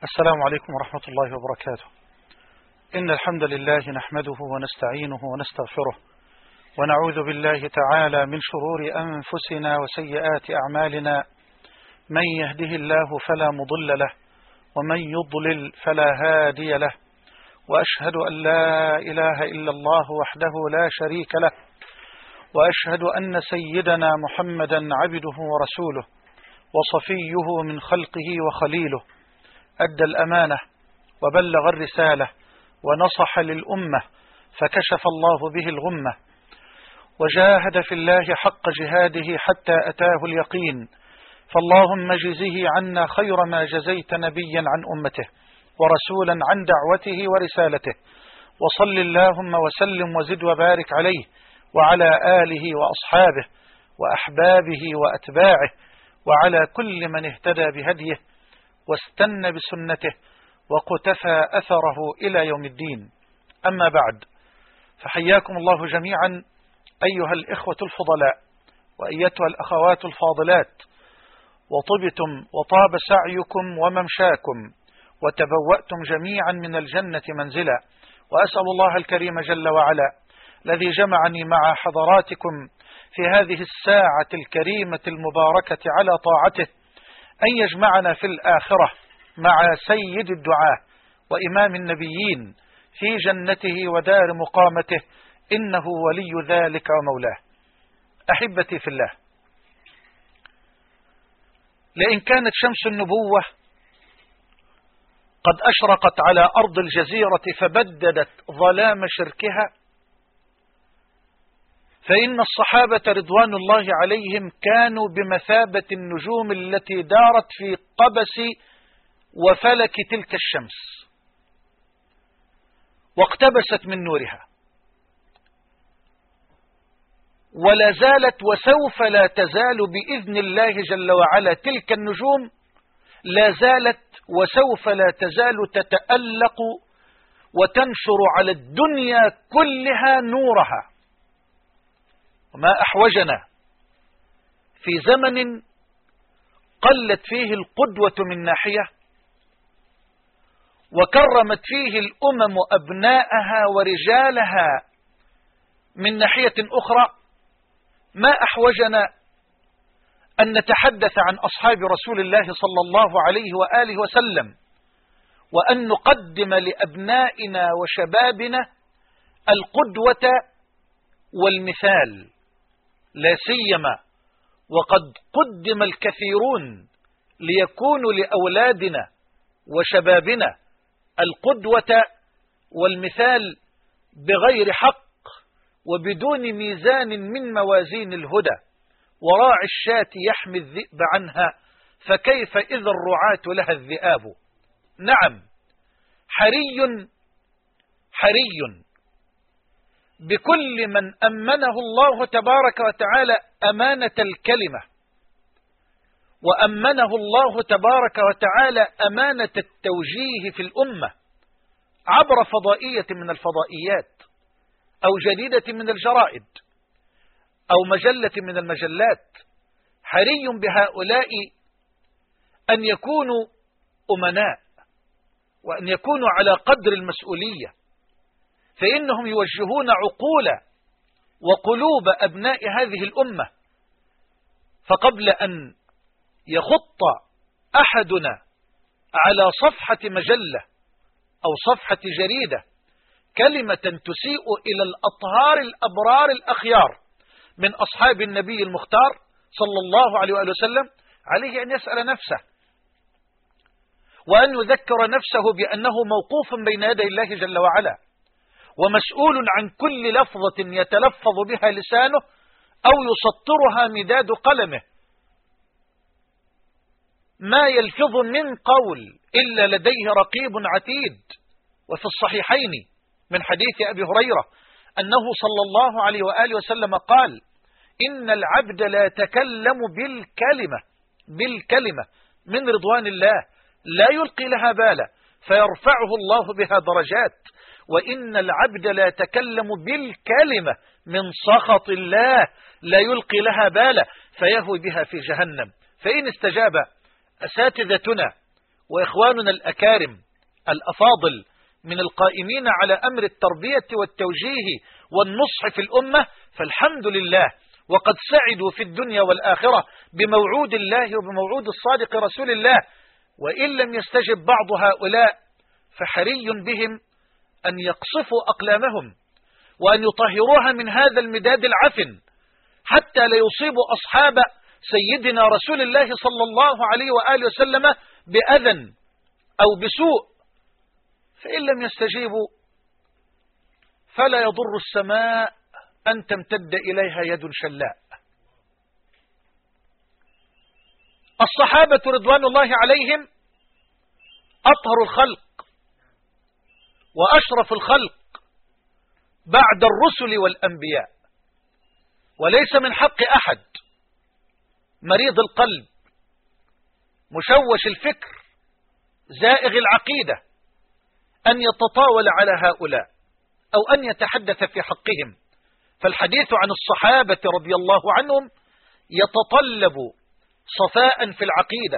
السلام عليكم ورحمة الله وبركاته. إن الحمد لله نحمده ونستعينه ونستغفره ونعوذ بالله تعالى من شرور أنفسنا وسيئات أعمالنا. من يهده الله فلا مضل له ومن يضلل فلا هادي له، وأشهد أن لا إله إلا الله وحده لا شريك له، وأشهد أن سيدنا محمدا عبده ورسوله وصفيه من خلقه وخليله، أدى الأمانة وبلغ الرسالة ونصح للأمة فكشف الله به الغمة، وجاهد في الله حق جهاده حتى أتاه اليقين. فاللهم جزه عنا خير ما جزيت نبيا عن أمته ورسولا عن دعوته ورسالته، وصل اللهم وسلم وزد وبارك عليه وعلى آله وأصحابه وأحبابه وأتباعه وعلى كل من اهتدى بهديه واستنى بسنته وقتفى أثره إلى يوم الدين. أما بعد، فحياكم الله جميعا أيها الإخوة الفضلاء وأيتها الأخوات الفاضلات، وطبتم وطاب سعيكم وممشاكم وتبوأتم جميعا من الجنة منزلا. وأسأل الله الكريم جل وعلا الذي جمعني مع حضراتكم في هذه الساعة الكريمة المباركة على طاعته أن يجمعنا في الآخرة مع سيد الدعاة وإمام النبيين في جنته ودار مقامته، إنه ولي ذلك ومولاه. أحبتي في الله، لئن كانت شمس النبوة قد أشرقت على أرض الجزيرة فبددت ظلام شركها، فإن الصحابة رضوان الله عليهم كانوا بمثابة النجوم التي دارت في قبس وفلك تلك الشمس واقتبست من نورها، ولا زالت وسوف لا تزال بإذن الله جل وعلا تلك النجوم لا زالت وسوف لا تزال تتألق وتنشر على الدنيا كلها نورها. وما أحوجنا في زمن قلت فيه القدوة من ناحية وكرمت فيه الأمم أبناءها ورجالها من ناحية أخرى، ما أحوجنا أن نتحدث عن أصحاب رسول الله صلى الله عليه وآله وسلم، وأن نقدم لأبنائنا وشبابنا القدوة والمثال، لا سيما وقد قدم الكثيرون ليكونوا لأولادنا وشبابنا القدوة والمثال بغير حق وبدون ميزان من موازين الهدى. وراعي الشاة يحمي الذئب عنها، فكيف إذا الرعاة لها الذئاب. نعم، حري بكل من أمنه الله تبارك وتعالى أمانة الكلمة، وأمنه الله تبارك وتعالى أمانة التوجيه في الأمة عبر فضائية من الفضائيات أو جريدة من الجرائد أو مجلة من المجلات. حري بهؤلاء أن يكونوا أمناء وأن يكونوا على قدر المسؤولية، فإنهم يوجهون عقول وقلوب أبناء هذه الأمة. فقبل أن يخط أحدنا على صفحة مجلة أو صفحة جريدة كلمة تسيء إلى الأطهار الأبرار الأخيار من أصحاب النبي المختار صلى الله عليه وآله وسلم، عليه أن يسأل نفسه وأن يذكر نفسه بأنه موقوف بين يدي الله جل وعلا، ومسؤول عن كل لفظة يتلفظ بها لسانه أو يسطرها مداد قلمه. ما يلفظ من قول إلا لديه رقيب عتيد. وفي الصحيحين من حديث أبي هريرة أنه صلى الله عليه وآله وسلم قال: إن العبد لا يتكلم بالكلمة من رضوان الله لا يلقي لها بالا فيرفعه الله بها درجات، وإن العبد لا يتكلم بالكلمة من سخط الله لا يلقي لها بالا فيهوي بها في جهنم. فإن استجاب أساتذتنا وإخواننا الأكارم الأفاضل من القائمين على أمر التربية والتوجيه والنصح في الأمة، فالحمد لله، وقد سعدوا في الدنيا والآخرة بموعود الله وبموعود الصادق رسول الله. وإن لم يستجب بعض هؤلاء فحري بهم أن يقصفوا أقلامهم وأن يطهروها من هذا المداد العفن حتى لا يصيبوا أصحاب سيدنا رسول الله صلى الله عليه وآله وسلم بأذى أو بسوء. فإن لم يستجيبوا فلا يضر السماء أن تمتد إليها يد شلاء. الصحابة رضوان الله عليهم أطهر الخلق وأشرف الخلق بعد الرسل والأنبياء، وليس من حق أحد مريض القلب مشوش الفكر زائغ العقيدة أن يتطاول على هؤلاء أو أن يتحدث في حقهم، فالحديث عن الصحابة رضي الله عنهم يتطلب صفاء في العقيدة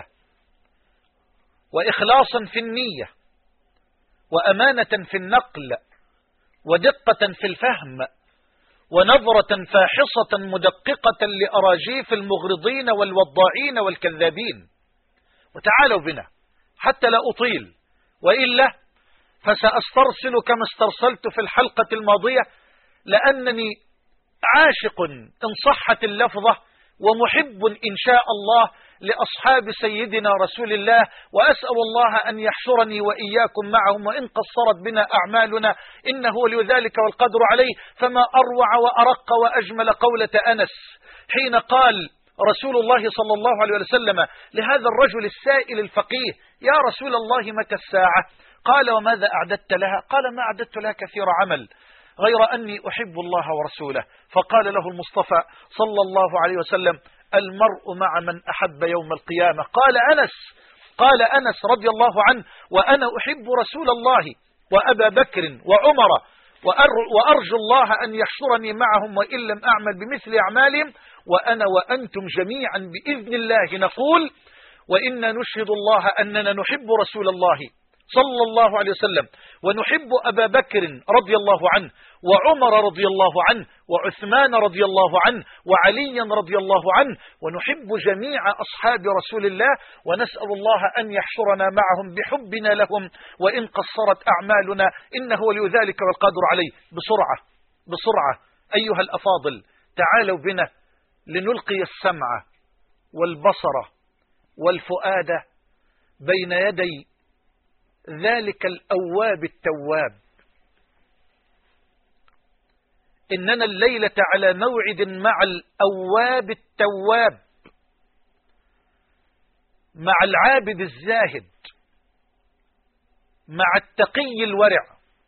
وإخلاصا في النية وأمانة في النقل ودقة في الفهم ونظرة فاحصة مدققة لأراجيف المغرضين والوضاعين والكذابين. وتعالوا بنا حتى لا أطيل، وإلا فسأسترسل كما استرسلت في الحلقة الماضية، لأنني عاشق إن صحت اللفظة ومحب إن شاء الله لأصحاب سيدنا رسول الله، وأسأل الله أن يحشرني وإياكم معهم وإن قصرت بنا أعمالنا إنه ولي ذلك والقدر عليه. فما أروع وأرق وأجمل قولة أنس حين قال رسول الله صلى الله عليه وسلم لهذا الرجل السائل الفقيه: يا رسول الله متى الساعة؟ قال: وماذا أعددت لها؟ قال: ما أعددت لها كثير عمل غير أني أحب الله ورسوله. فقال له المصطفى صلى الله عليه وسلم: المرء مع من أحب يوم القيامة. قال أنس رضي الله عنه: وأنا أحب رسول الله وأبا بكر وعمر وأرجو الله أن يحشرني معهم وإن لم أعمل بمثل أعمالهم، وأنا وأنتم جميعا بإذن الله نقول وإنا نشهد الله أننا نحب رسول الله صلى الله عليه وسلم، ونحب أبا بكر رضي الله عنه وعمر رضي الله عنه وعثمان رضي الله عنه وعليا رضي الله عنه، ونحب جميع أصحاب رسول الله، ونسأل الله أن يحشرنا معهم بحبنا لهم وإن قصرت أعمالنا إنه ولي ذلك والقادر عليه. بسرعة أيها الأفاضل، تعالوا بنا لنلقي السمع والبصر والفؤاد بين يدي ذلك الأواب التواب. إننا الليلة على موعد مع الأواب التواب، مع العابد الزاهد، مع التقي الورع،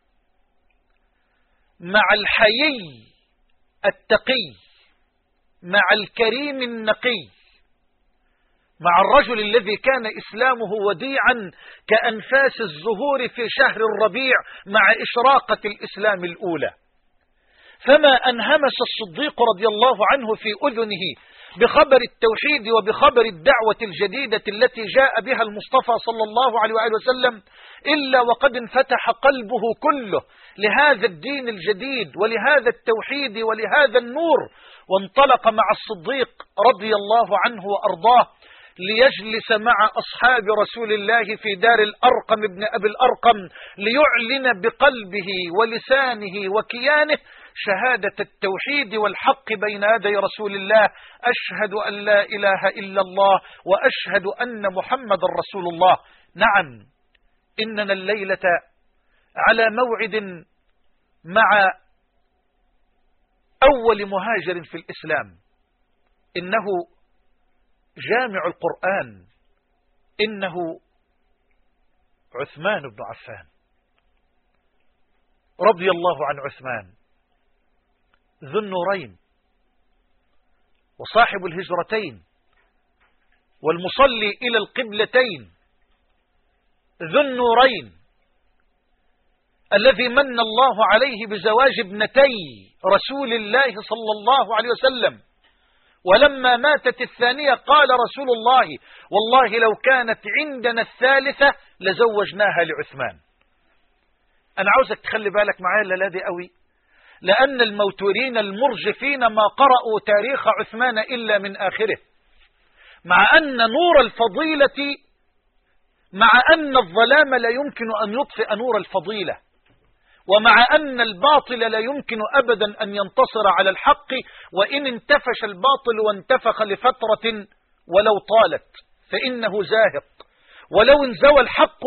مع الحيي التقي، مع الكريم النقي، مع الرجل الذي كان إسلامه وديعا كأنفاس الزهور في شهر الربيع مع إشراقة الإسلام الأولى. فما أنهمس الصديق رضي الله عنه في أذنه بخبر التوحيد وبخبر الدعوة الجديدة التي جاء بها المصطفى صلى الله عليه وآله وسلم إلا وقد انفتح قلبه كله لهذا الدين الجديد ولهذا التوحيد ولهذا النور، وانطلق مع الصديق رضي الله عنه وأرضاه ليجلس مع أصحاب رسول الله في دار الأرقم ابن أبي الأرقم ليعلن بقلبه ولسانه وكيانه شهادة التوحيد والحق بين يدي رسول الله: أشهد أن لا إله إلا الله وأشهد أن محمد رسول الله. نعم، إننا الليلة على موعد مع أول مهاجر في الإسلام، إنه جامع القرآن، إنه عثمان بن عفان رضي الله عن عثمان ذو النورين وصاحب الهجرتين والمصلي إلى القبلتين، ذو النورين الذي من الله عليه بزواج ابنتي رسول الله صلى الله عليه وسلم، ولما ماتت الثانية قال رسول الله: والله لو كانت عندنا الثالثة لزوجناها لعثمان. أنا عاوزك تخلي بالك معايا الليلة قوي، لأن الموتورين المرجفين ما قرأوا تاريخ عثمان إلا من آخره، مع أن نور الفضيلة، مع أن الظلام لا يمكن أن يطفئ نور الفضيلة، ومع أن الباطل لا يمكن أبدا أن ينتصر على الحق، وإن انتفش الباطل وانتفخ لفترة ولو طالت فإنه زاهق، ولو انزوى الحق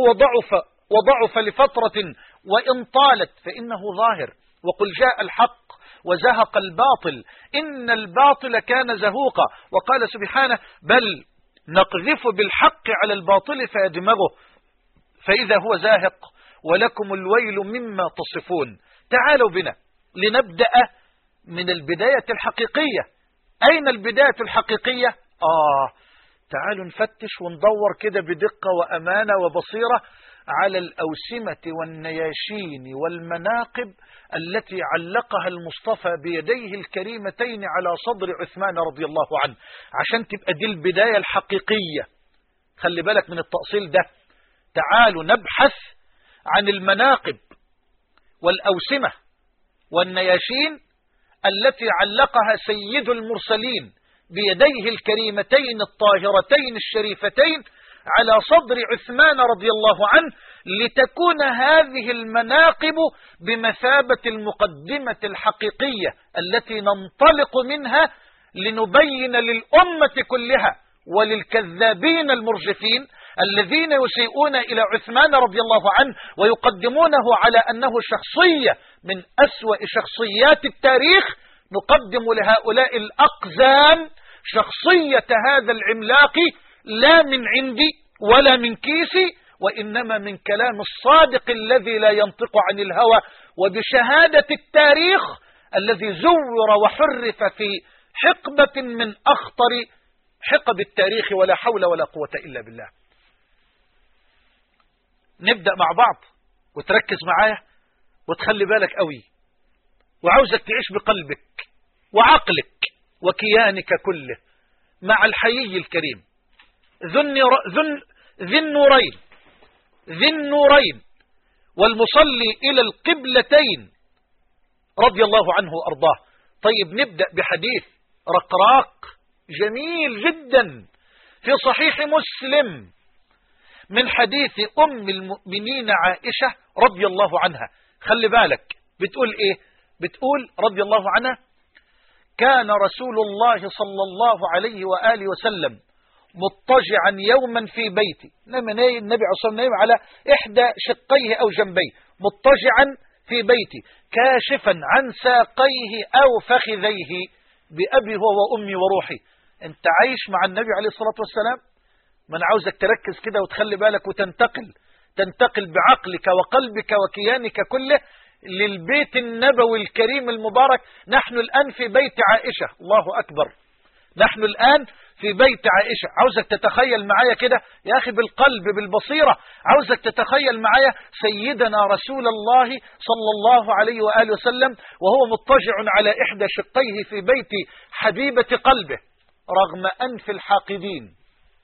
وضعف لفترة وإن طالت فإنه ظاهر. وقل جاء الحق وزهق الباطل إن الباطل كان زهوقا. وقال سبحانه: بل نقذف بالحق على الباطل فيدمغه فإذا هو زاهق ولكم الويل مما تصفون. تعالوا بنا لنبدأ من البداية الحقيقية. أين البداية الحقيقية؟ تعالوا نفتش وندور كده بدقة وأمانة وبصيرة على الأوسمة والنياشين والمناقب التي علقها المصطفى بيديه الكريمتين على صدر عثمان رضي الله عنه، عشان تبقى دي البداية الحقيقية. خلي بالك من التأصيل ده. تعالوا نبحث عن المناقب والأوسمة والنياشين التي علقها سيد المرسلين بيديه الكريمتين الطاهرتين الشريفتين على صدر عثمان رضي الله عنه، لتكون هذه المناقب بمثابة المقدمة الحقيقية التي ننطلق منها لنبين للأمة كلها وللكذابين المرجفين الذين يسيئون إلى عثمان رضي الله عنه ويقدمونه على أنه شخصية من أسوأ شخصيات التاريخ، نقدم لهؤلاء الأقزام شخصية هذا العملاق لا من عندي ولا من كيسي، وإنما من كلام الصادق الذي لا ينطق عن الهوى، وبشهادة التاريخ الذي زور وحرف في حقبة من أخطر حقب التاريخ، ولا حول ولا قوة إلا بالله. نبدأ مع بعض وتركز معايا وتخلي بالك قوي، وعاوزك تعيش بقلبك وعقلك وكيانك كله مع الحيي الكريم ذي النورين والمصلي إلى القبلتين رضي الله عنه وأرضاه. طيب نبدأ بحديث رقراق جميل جدا في صحيح مسلم من حديث أم المؤمنين عائشة رضي الله عنها. خلي بالك بتقول إيه؟ بتقول رضي الله عنها: كان رسول الله صلى الله عليه وآله وسلم مضطجعا يوما في بيتي. النبي عليه الصلاة والسلام على إحدى شقيه أو جنبيه، مضطجعا في بيتي كاشفا عن ساقيه أو فخذيه بأبي هو وأمي وروحي. أنت عايش مع النبي عليه الصلاة والسلام؟ ما أنا عاوزك تركز كده وتخلي بالك تنتقل بعقلك وقلبك وكيانك كله للبيت النبوي الكريم المبارك. نحن الآن في بيت عائشة، الله أكبر، نحن الآن في بيت عائشة. عاوزك تتخيل معايا كده يا أخي بالقلب بالبصيرة، عاوزك تتخيل معايا سيدنا رسول الله صلى الله عليه وآله وسلم وهو مضطجع على إحدى شقيه في بيت حبيبة قلبه رغم أنف الحاقدين،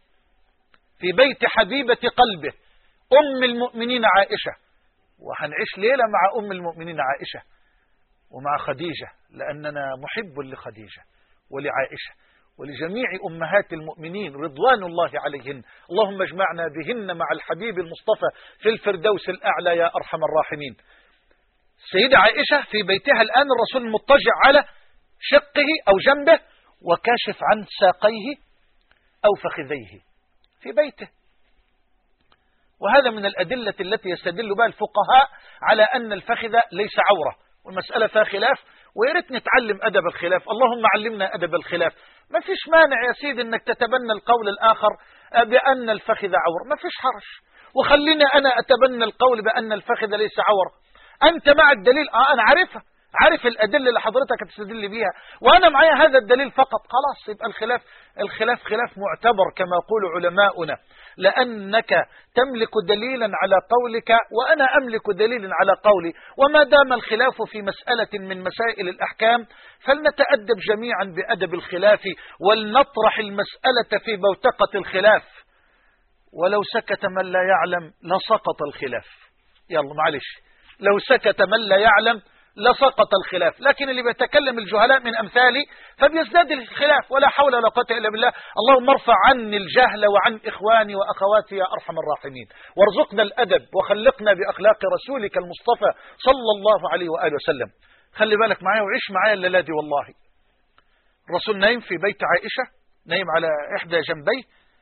في بيت حبيبة قلبه أم المؤمنين عائشة. وهنعيش ليلة مع أم المؤمنين عائشة ومع خديجة، لأننا محب لخديجة ولعائشة ولجميع أمهات المؤمنين رضوان الله عليهن. اللهم اجمعنا بهن مع الحبيب المصطفى في الفردوس الأعلى يا أرحم الراحمين. سيدة عائشة في بيتها الآن، الرسول مضطجع على شقه أو جنبه وكاشف عن ساقيه أو فخذيه في بيته. وهذا من الأدلة التي يستدل بها الفقهاء على أن الفخذ ليس عورة، والمسألة فيها خلاف، وياريت نتعلم أدب الخلاف. اللهم علمنا أدب الخلاف. ما فيش مانع يا سيدي أنك تتبنى القول الآخر بأن الفخذ عورة، ما فيش حرج، وخلينا أنا أتبنى القول بأن الفخذ ليس عورة. أنت مع الدليل، أنا عارفها، عارف الأدلة اللي حضرتك هتستدل بيها، وأنا معايا هذا الدليل فقط، خلاص يبقى الخلاف خلاف معتبر كما يقول علماؤنا، لأنك تملك دليلا على قولك وأنا أملك دليلا على قولي، وما دام الخلاف في مسألة من مسائل الأحكام فلنتأدب جميعا بأدب الخلاف، ولنطرح المسألة في بوتقة الخلاف. ولو سكت من لا يعلم لسقط الخلاف. يلا معلش، لو سكت من لا يعلم لسقط الخلاف، لكن اللي بيتكلم الجهلاء من أمثالي فبيزداد الخلاف، ولا حول ولا قوة إلا بالله. اللهم ارفع عني الجهل وعن إخواني وأخواتي يا أرحم الراحمين، وارزقنا الأدب وخلقنا بأخلاق رسولك المصطفى صلى الله عليه وآله وسلم. خلي بالك معايا وعيش معايا الليلة دي، والله الرسول نايم في بيت عائشة، نايم على إحدى جنبيه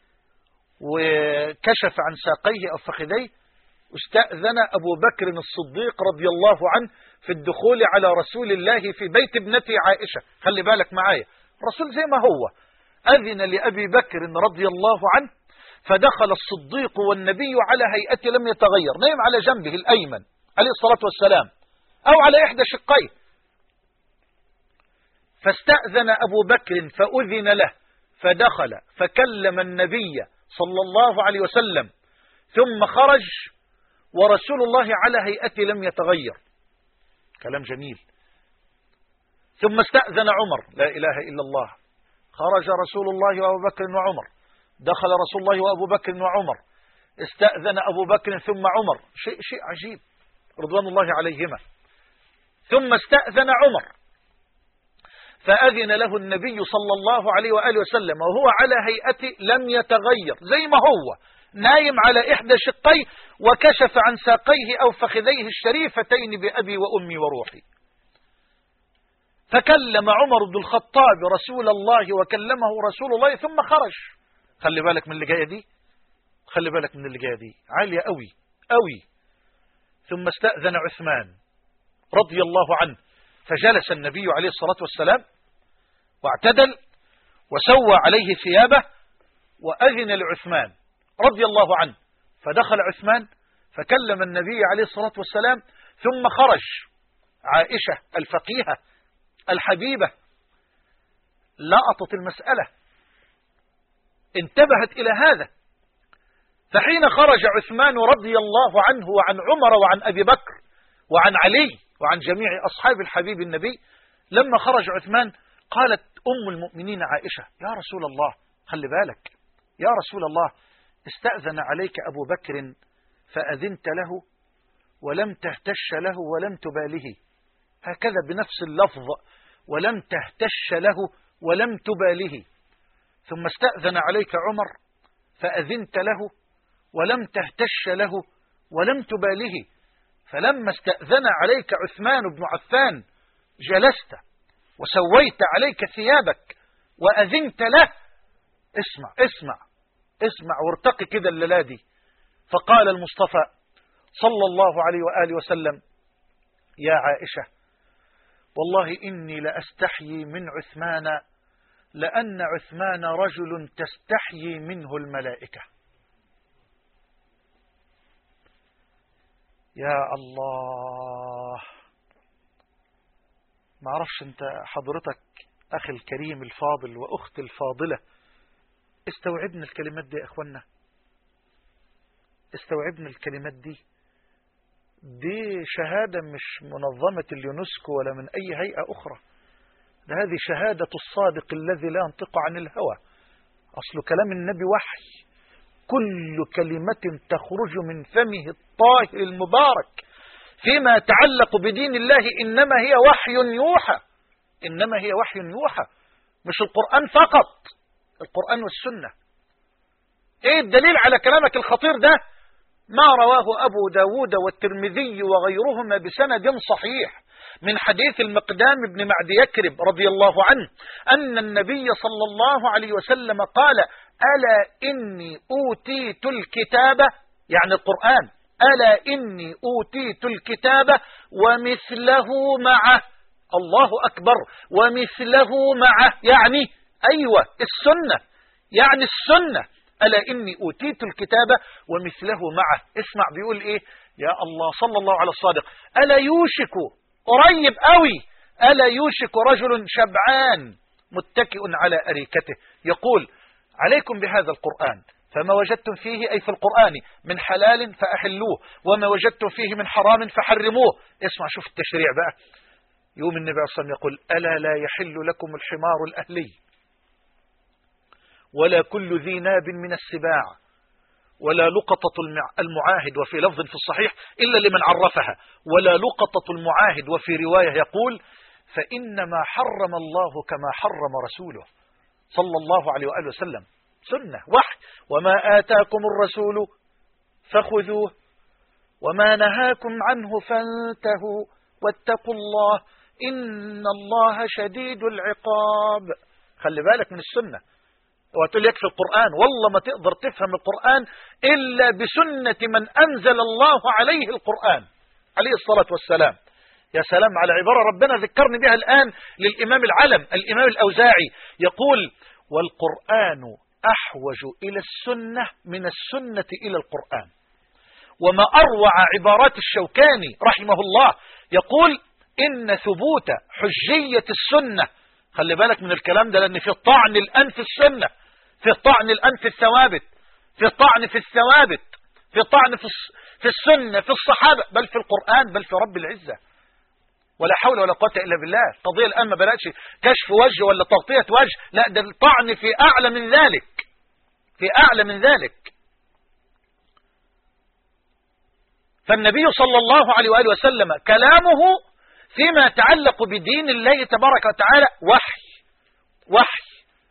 وكشف عن ساقيه أو فخذيه، استأذن أبو بكر الصديق رضي الله عنه في الدخول على رسول الله في بيت ابنته عائشة. خلي بالك معايا، الرسول زي ما هو أذن لأبي بكر رضي الله عنه، فدخل الصديق والنبي على هيئته لم يتغير، نايم على جنبه الأيمن عليه الصلاة والسلام أو على إحدى شقيه. فاستأذن أبو بكر فأذن له، فدخل فكلم النبي صلى الله عليه وسلم، ثم خرج ورسول الله على هيئته لم يتغير. كلام جميل. ثم استأذن عمر، لا إله إلا الله، خرج رسول الله وأبو بكر وعمر، دخل رسول الله وأبو بكر وعمر، استأذن أبو بكر ثم عمر، شيء عجيب رضوان الله عليهما. ثم استأذن عمر فأذن له النبي صلى الله عليه وآله وسلم وهو على هيئته لم يتغير زي ما هو، نايم على إحدى شقيه وكشف عن ساقيه أو فخذيه الشريفتين بأبي وأمي وروحي. فكلم عمر بن الخطاب رسول الله وكلمه رسول الله ثم خرج. خلي بالك من اللي جاية دي، خلي بالك من اللي جاية دي عالية قوي قوي. ثم استأذن عثمان رضي الله عنه، فجلس النبي عليه الصلاة والسلام واعتدل وسوى عليه ثيابه وأذن لعثمان رضي الله عنه، فدخل عثمان فكلم النبي عليه الصلاة والسلام ثم خرج. عائشة الفقيهة الحبيبة لقطت المسألة، انتبهت إلى هذا. فحين خرج عثمان رضي الله عنه وعن عمر وعن أبي بكر وعن علي وعن جميع أصحاب الحبيب النبي، لما خرج عثمان قالت أم المؤمنين عائشة: يا رسول الله، خلي بالك يا رسول الله، استأذن عليك أبو بكر فأذنت له ولم تهتش له ولم تباله، هكذا بنفس اللفظ، ولم تهتش له ولم تباله. ثم استأذن عليك عمر فأذنت له ولم تهتش له ولم تباله، فلما استأذن عليك عثمان بن عفان جلست وسويت عليك ثيابك وأذنت له. اسمع اسمع اسمع وارتقي كده الليلة دي. فقال المصطفى صلى الله عليه وآله وسلم: يا عائشة، والله إني لأستحيي من عثمان، لأن عثمان رجل تستحيي منه الملائكة. يا الله، ما أعرفش أنت حضرتك أخي الكريم الفاضل وأختي الفاضلة استوعبنا الكلمات دي يا إخوانا، استوعبنا الكلمات دي. دي شهادة مش منظمة اليونسكو ولا من أي هيئة أخرى، ده هذه شهادة الصادق الذي لا ينطق عن الهوى. أصل كلام النبي وحي، كل كلمة تخرج من فمه الطاهر المبارك فيما يتعلق بدين الله إنما هي وحي يوحى، إنما هي وحي يوحى، مش القرآن فقط، القرآن والسنة. إيه الدليل على كلامك الخطير ده؟ ما رواه أبو داود والترمذي وغيرهما بسند صحيح من حديث المقدام بن معد يكرب رضي الله عنه أن النبي صلى الله عليه وسلم قال: ألا إني أوتيت الكتاب، يعني القرآن، ألا إني أوتيت الكتاب ومثله معه. الله أكبر، ومثله معه، يعني أيوة السنة، يعني السنة. ألا إني أوتيت الكتاب ومثله معه. اسمع بيقول إيه؟ يا الله، صلى الله على الصادق: ألا يوشك قريب قوي. ألا يوشك رجل شبعان متكئ على أريكته يقول عليكم بهذا القرآن، فما وجدتم فيه أي في القرآن من حلال فأحلوه، وما وجدتم فيه من حرام فحرموه. اسمع، شوف التشريع بقى. يوم النبي عليه الصلاة والسلام يقول ألا لا يحل لكم الحمار الأهلي ولا كل ذي ناب من السباع ولا لقطة المعاهد، وفي لفظ في الصحيح إلا لمن عرفها، ولا لقطة المعاهد، وفي رواية يقول فإنما حرم الله كما حرم رسوله صلى الله عليه وآله وسلم. سنة وحي. وما آتاكم الرسول فخذوه وما نهاكم عنه فانتهوا واتقوا الله إن الله شديد العقاب. خلي بالك من السنة. وتقول لك في القرآن، والله ما تقدر تفهم القرآن إلا بسنة من أنزل الله عليه القرآن عليه الصلاة والسلام. يا سلام على عبارة ربنا ذكرني بها الآن للإمام العلم الإمام الأوزاعي، يقول والقرآن أحوج إلى السنة من السنة إلى القرآن. وما أروع عبارات الشوكاني رحمه الله، يقول إن ثبوت حجية السنة، خلي بالك من الكلام ده لأن في طعن الآن في السنة، في طعن الآن في الثوابت، في طعن في الثوابت، في طعن في السنة، في الصحابة، بل في القرآن، بل في رب العزة. ولا حول ولا قوة إلا بالله. القضية الآن ما بلاتش كشف وجه ولا تغطية وجه، لا ده الطعن في أعلى من ذلك، في أعلى من ذلك. فالنبي صلى الله عليه وآله وسلم كلامه فيما يتعلق بدين الله تبارك وتعالى وحي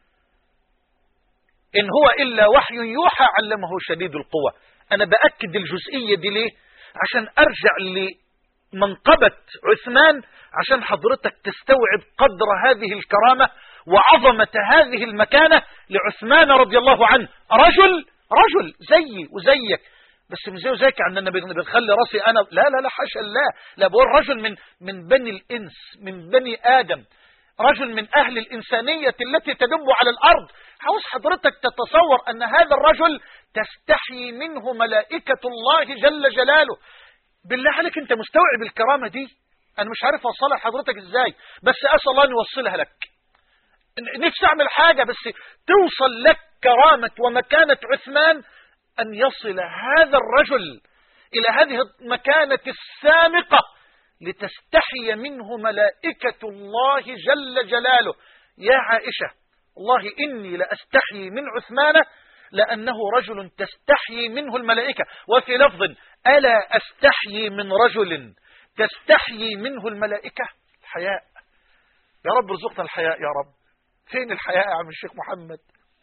إن هو إلا وحي يوحى علمه شديد القوى. أنا بأكد الجزئية دي ليه؟ عشان أرجع لمنقبة عثمان، عشان حضرتك تستوعب قدر هذه الكرامة وعظمة هذه المكانة لعثمان رضي الله عنه. رجل زيي وزيك، بس مش زي وزيك عندنا بنخلي راسي أنا، لا حاشا الله، لا بقول رجل من بني الإنس، من بني آدم، رجل من أهل الإنسانية التي تدب على الأرض. عاوز حضرتك تتصور أن هذا الرجل تستحي منه ملائكة الله جل جلاله. بالله عليك أنت مستوعب الكرامة دي؟ أنا مش عارف أوصلها لحضرتك إزاي، بس أسأل الله أن يوصلها لك. نفسي أعمل حاجة بس توصل لك كرامة ومكانة عثمان، أن يصل هذا الرجل إلى هذه المكانة السامقة لتستحي منه ملائكة الله جل جلاله. يا عائشة والله إني لأستحي من عثمان لأنه رجل تستحي منه الملائكة. وفي لفظ ألا أستحي من رجل تستحي منه الملائكة. الحياء، يا رب ارزقنا الحياء يا رب. فين الحياء يا عم الشيخ محمد؟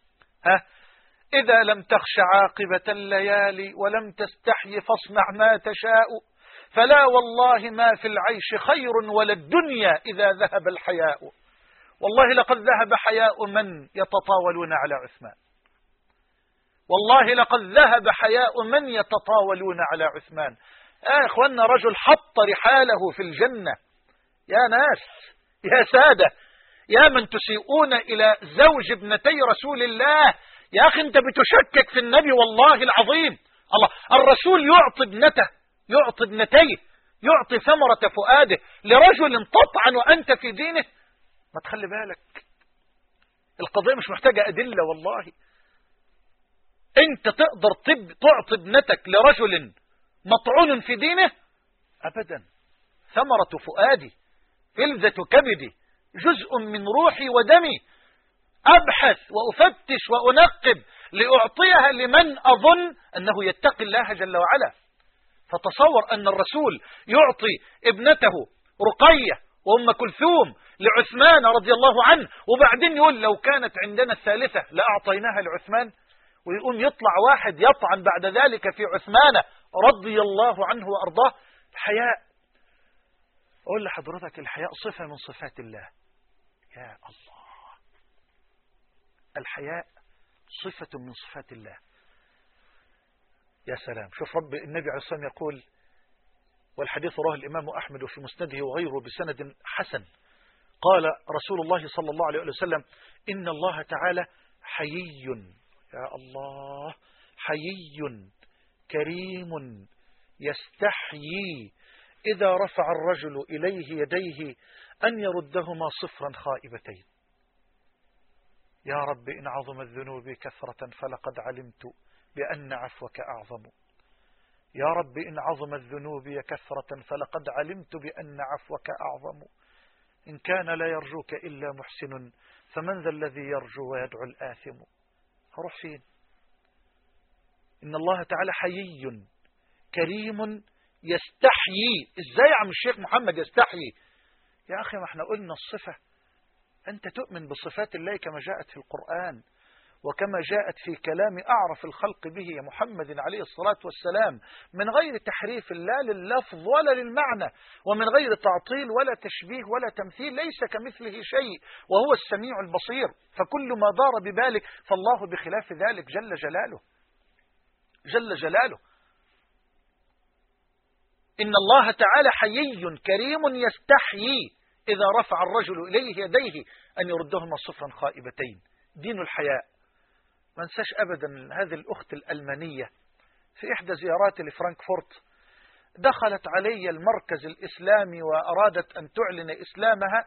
إذا لم تخش عاقبة الليالي ولم تستحي فاصنع ما تشاء، فلا والله ما في العيش خير ولا الدنيا إذا ذهب الحياء. والله لقد ذهب حياء من يتطاولون على عثمان، والله لقد ذهب حياء من يتطاولون على عثمان. يا إخواننا رجل حط رحاله في الجنة. يا ناس، يا سادة، يا من تسيئون إلى زوج ابنتي رسول الله، يا أخي أنت بتشكك في النبي والله العظيم. الله، الرسول يعطي ابنته، يعطي ابنتيه، يعطي ثمرة فؤاده لرجل تطعن وأنت في دينه. ما تخلي بالك، القضية مش محتاجة أدلة والله. أنت تقدر تعطي ابنتك لرجل مطعون في دينه؟ أبدا. ثمرة فؤادي، فلذة كبدي، جزء من روحي ودمي، أبحث وأفتش وأنقب لأعطيها لمن أظن أنه يتقي الله جل وعلا. فتصور أن الرسول يعطي ابنته رقية وأم كلثوم لعثمان رضي الله عنه، وبعدين يقول لو كانت عندنا الثالثة لأعطيناها لعثمان، ويقوم يطلع واحد يطعن بعد ذلك في عثمان رضي الله عنه وأرضاه. الحياء، أقول لحضرتك الحياء صفة من صفات الله. يا الله، الحياء صفة من صفات الله. يا سلام، شوف رب النبي عليه الصلاة والسلام يقول، والحديث رواه الإمام أحمد في مسنده وغيره بسند حسن، قال رسول الله صلى الله عليه وسلم إن الله تعالى حيي، يا الله، حيي كريم يستحيي إذا رفع الرجل إليه يديه أن يردهما صفرا خائبتين. يا رب إن عظم الذنوب كثرة فلقد علمت بأن عفوك أعظم. يا رب إن عظم الذنوب كثرة فلقد علمت بأن عفوك أعظم. إن كان لا يرجوك إلا محسن فمن ذا الذي يرجو ويدعو الآثم. هروح فين؟ إن الله تعالى حيي كريم يستحيي. إزاي يا عم الشيخ محمد يستحيي؟ يا أخي ما احنا قلنا الصفة، أنت تؤمن بصفات الله كما جاءت في القرآن وكما جاءت في كلام أعرف الخلق به يا محمد عليه الصلاة والسلام، من غير تحريف لا لللفظ ولا للمعنى، ومن غير تعطيل ولا تشبيه ولا تمثيل. ليس كمثله شيء وهو السميع البصير، فكل ما دار ببالك فالله بخلاف ذلك جل جلاله جل جلاله. إن الله تعالى حيي كريم يستحيي إذا رفع الرجل إليه يديه أن يردهما صفرا خائبتين. دين الحياء. ما انساش أبدا هذه الأخت الألمانية في إحدى زياراتي لفرانكفورت، دخلت علي المركز الإسلامي وأرادت أن تعلن إسلامها،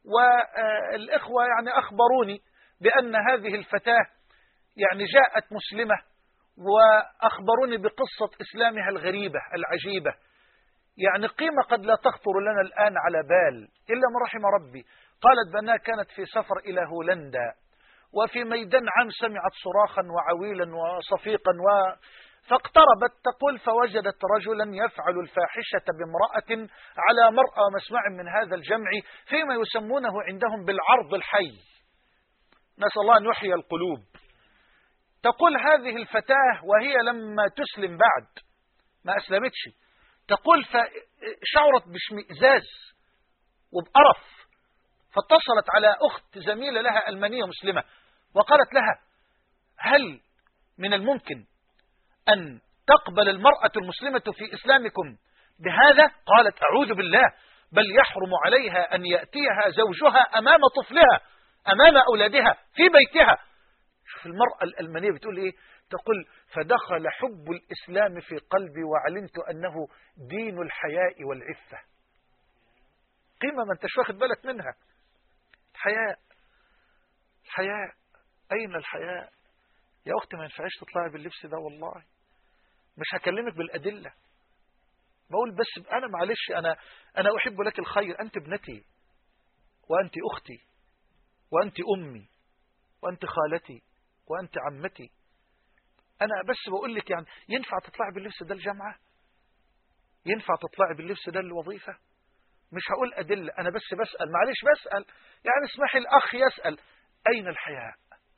والإخوة يعني أخبروني بأن هذه الفتاة يعني جاءت مسلمة، وأخبروني بقصة إسلامها الغريبة العجيبة، يعني قيمة قد لا تخطر لنا الآن على بال إلا من رحم ربي. قالت بأنها كانت في سفر إلى هولندا، وفي ميدان عام سمعت صراخا وعويلا وصفيقا فاقتربت تقول فوجدت رجلا يفعل الفاحشة بامرأة على مرأى مسمع من هذا الجمع فيما يسمونه عندهم بالعرض الحي. نسأل الله أن يحيي القلوب. تقول هذه الفتاة وهي لما تسلم بعد ما أسلمتش، تقول فشعرت باشمئزاز وبقرف، فاتصلت على أخت زميلة لها ألمانية مسلمة وقالت لها هل من الممكن أن تقبل المرأة المسلمة في إسلامكم بهذا؟ قالت أعوذ بالله، بل يحرم عليها أن يأتيها زوجها أمام طفلها أمام أولادها في بيتها. شوف المرأة الألمانية بتقول إيه؟ تقول فدخل حب الإسلام في قلبي وعلمت أنه دين الحياء والعفة. قيمة ما انتش واخد بالك منها. الحياء، الحياء، أين الحياء؟ يا أختي ما ينفعش تطلعي باللبس ده، والله مش هكلمك بالأدلة، بقول بس أنا معلش أنا أحب لك الخير، أنت ابنتي وأنت أختي وأنت أمي وأنت خالتي وأنت عمتي. أنا بس بقول لك يعني ينفع تطلعي باللبس ده الجامعة؟ ينفع تطلعي باللبس ده الوظيفة؟ مش هقول أدلة، أنا بس بسأل، معلش بسأل، يعني اسمحي الأخ يسأل أين الحياء؟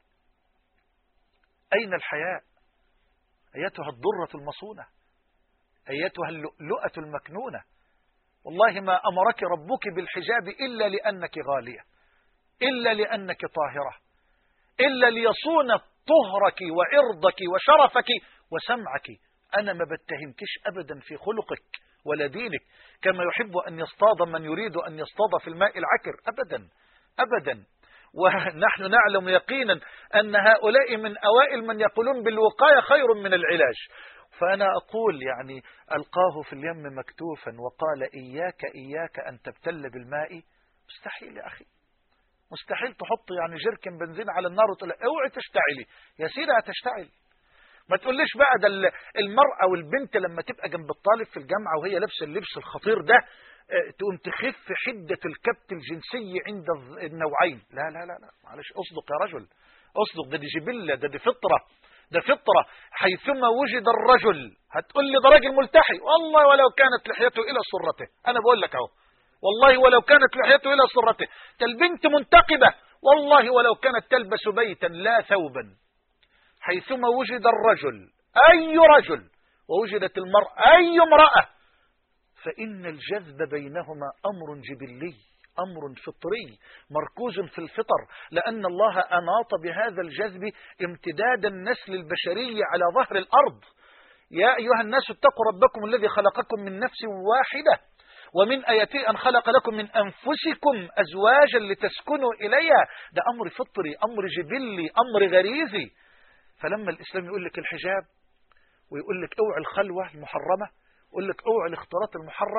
أين الحياء؟ أيتها الضرة المصونة، أيتها اللؤلؤة المكنونة، والله ما أمرك ربك بالحجاب إلا لأنك غالية، إلا لأنك طاهرة، إلا ليصون طهرك وعرضك وشرفك وسمعك. أنا ما بتهمكش أبدا في خلقك ولا دينك، كما يحب أن يصطاد من يريد أن يصطاد في الماء العكر، أبدا أبدا. ونحن نعلم يقينا أن هؤلاء من أوائل من يقولون بالوقاية خير من العلاج. فأنا أقول يعني ألقاه في اليم مكتوفا وقال إياك إياك أن تبتل بالماء. مستحيل يا أخي، مستحيل تحط يعني جركن بنزين على النار وتقول اوعي تشتعلي يا سيدي، هتشتعل. ما تقوليش بقى ده المرأة والبنت لما تبقى جنب الطالب في الجامعة وهي لابسه اللبس الخطير ده تقوم تخف حدة الكبت الجنسي عند النوعين. لا لا لا لا، معلش اصدق يا رجل، اصدق، دي جبلة، دي فطرة، ده فطرة. حيثما وجد الرجل هتقول لي ده راجل ملتحي، والله ولو كانت لحيته إلى سرته، أنا بقول لك أهو، والله ولو كانت لحيته إلى سرته. البنت منتقبة، والله ولو كانت تلبس بيتا لا ثوبا. حيثما وجد الرجل أي رجل ووجدت المرأة أي امرأة، فإن الجذب بينهما أمر جبلي، أمر فطري مركوز في الفطر، لأن الله أناط بهذا الجذب امتداد النسل البشري على ظهر الأرض. يا أيها الناس اتقوا ربكم الذي خلقكم من نفس واحدة ومن آياته أن خلق لكم من أنفسكم أزواجا لتسكنوا إليها. ده أمر فطري، أمر جبلي، أمر غريزي. فلما الإسلام يقول لك الحجاب ويقول لك اوعي الخلوة المحرمة، يقول لك اوعي الاختلاط المحرم،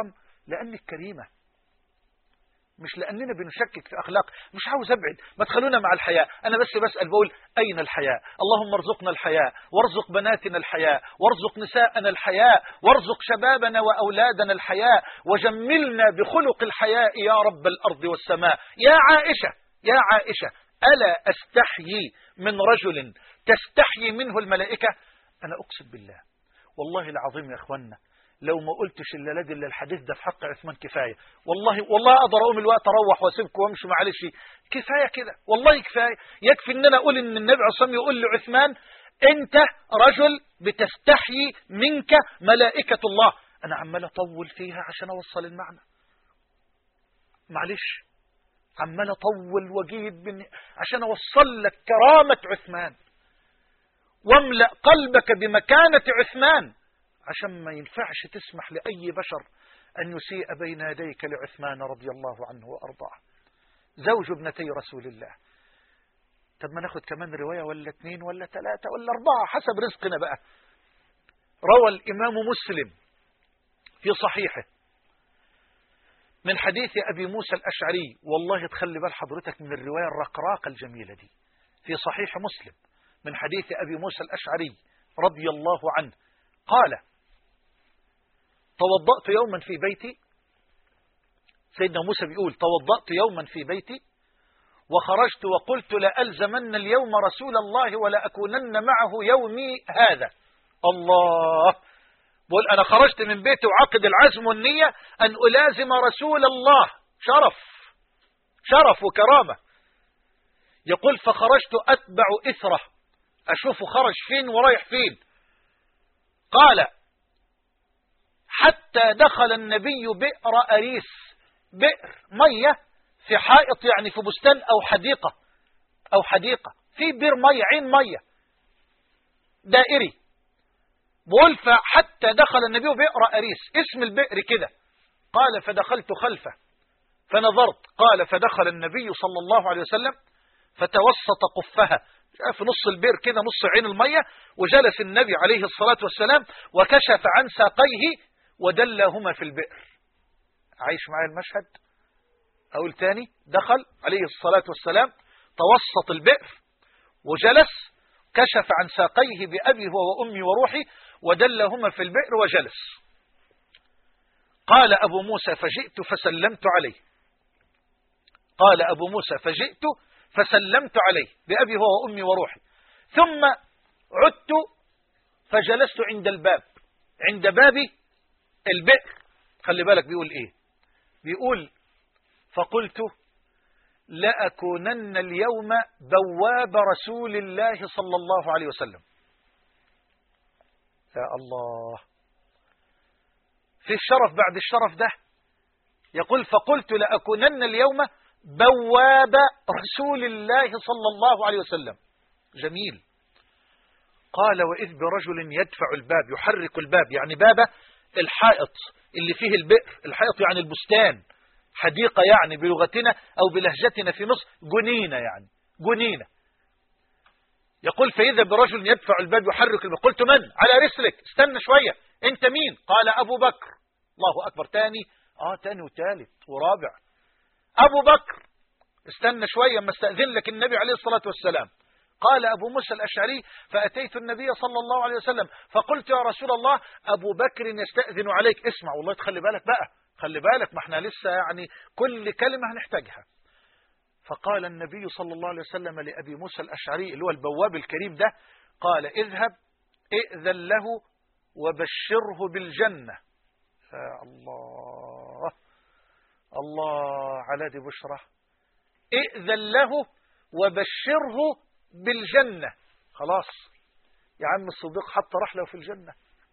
لأنك كريمة، مش لأننا بنشكك في أخلاق. مش عاوز أبعد، ما تخلونا مع الحياء. أنا بس بسأل بقول أين الحياء؟ اللهم ارزقنا الحياء، وارزق بناتنا الحياء، وارزق نساءنا الحياء، وارزق شبابنا وأولادنا الحياء، وجملنا بخلق الحياء يا رب الأرض والسماء. يا عائشة، يا عائشة، ألا أستحيي من رجل تستحيي منه الملائكة؟ أنا أقسم بالله والله العظيم يا أخوانا، لو ما قلتش إلا الحديث ده في حق عثمان كفاية. والله أقدر أقوم الوقت أروح وأسيبكم وأمشي، معلش كفاية كده، والله كفاية. يكفي إن أنا أقول إن النبي عليه الصلاة والسلام يقول لعثمان أنت رجل بتستحيي منك ملائكة الله. أنا عمال أطول فيها عشان أوصل المعنى، معلش عمال أطول وأجيب عشان أوصل لك كرامة عثمان واملأ قلبك بمكانة عثمان، عشان ما ينفعش تسمح لأي بشر أن يسيء بين يديك لعثمان رضي الله عنه وأرضاه، زوج ابنتي رسول الله. طب ما ناخد كمان رواية ولا 2 ولا 3 ولا 4 حسب رزقنا بقى. روى الإمام مسلم في صحيحه من حديث أبي موسى الأشعري، والله تخلي بال حضرتك من الرواية الرقراقة الجميلة دي، في صحيح مسلم من حديث أبي موسى الأشعري رضي الله عنه قال توضأت يوما في بيتي. سيدنا موسى بيقول توضأت يوما في بيتي وخرجت وقلت لألزمن اليوم رسول الله ولا أكونن معه يومي هذا. الله، بقول أنا خرجت من بيتي وعقد العزم والنية أن ألازم رسول الله، شرف وكرامة. يقول فخرجت أتبع إثره، أشوفه خرج فين ورايح فين. قال حتى دخل النبي بئر أريس، بئر مية في حائط، يعني في بستان أو حديقة في بئر مية، عين مية دائري. بقول فحتى دخل النبي بئر أريس، اسم البئر كده. قال فدخلت خلفه فنظرت. قال فدخل النبي صلى الله عليه وسلم فتوسط قفها، في نص البئر كده، نص عين المية، وجلس النبي عليه الصلاة والسلام وكشف عن ساقيه ودلهما في البئر. عايش معايا المشهد؟ أقول تاني، دخل عليه الصلاة والسلام توسط البئر وجلس، كشف عن ساقيه بأبي هو وأمي وروحي ودلهما في البئر وجلس. قال أبو موسى فجئت فسلمت عليه. قال أبو موسى فجئت فسلمت عليه بأبي هو وأمي وروحي، ثم عدت فجلست عند الباب، عند باب البئر. خلي بالك بيقول إيه؟ بيقول فقلت لأكونن اليوم بواب رسول الله صلى الله عليه وسلم. يا الله، في الشرف بعد الشرف ده. يقول فقلت لأكونن اليوم بواب رسول الله صلى الله عليه وسلم. جميل. قال وإذ برجل يدفع الباب، يحرك الباب، يعني باب الحائط اللي فيه البئر. الحائط يعني البستان، حديقة يعني بلغتنا أو بلهجتنا في مصر جنينة، يعني جنينة. يقول فإذا برجل يدفع الباب يحرك الباب. قلت من؟ على رسلك، استنى شوية، أنت مين؟ قال أبو بكر. الله أكبر. تاني وثالث ورابع. أبو بكر. استنى شوية اما استأذن لك النبي عليه الصلاة والسلام. قال أبو موسى الأشعري فأتيت النبي صلى الله عليه وسلم فقلت يا رسول الله أبو بكر يستأذن عليك. اسمع والله، تخلي بالك بقى، خلي بالك، ما احنا لسه يعني كل كلمة هنحتاجها. فقال النبي صلى الله عليه وسلم لأبي موسى الأشعري اللي هو البواب الكريم ده، قال اذهب ائذن له وبشره بالجنة. يا الله، الله على دي بشرة. ائذن له وبشره بالجنة. خلاص يا عم، الصديق حط رحله في الجنة،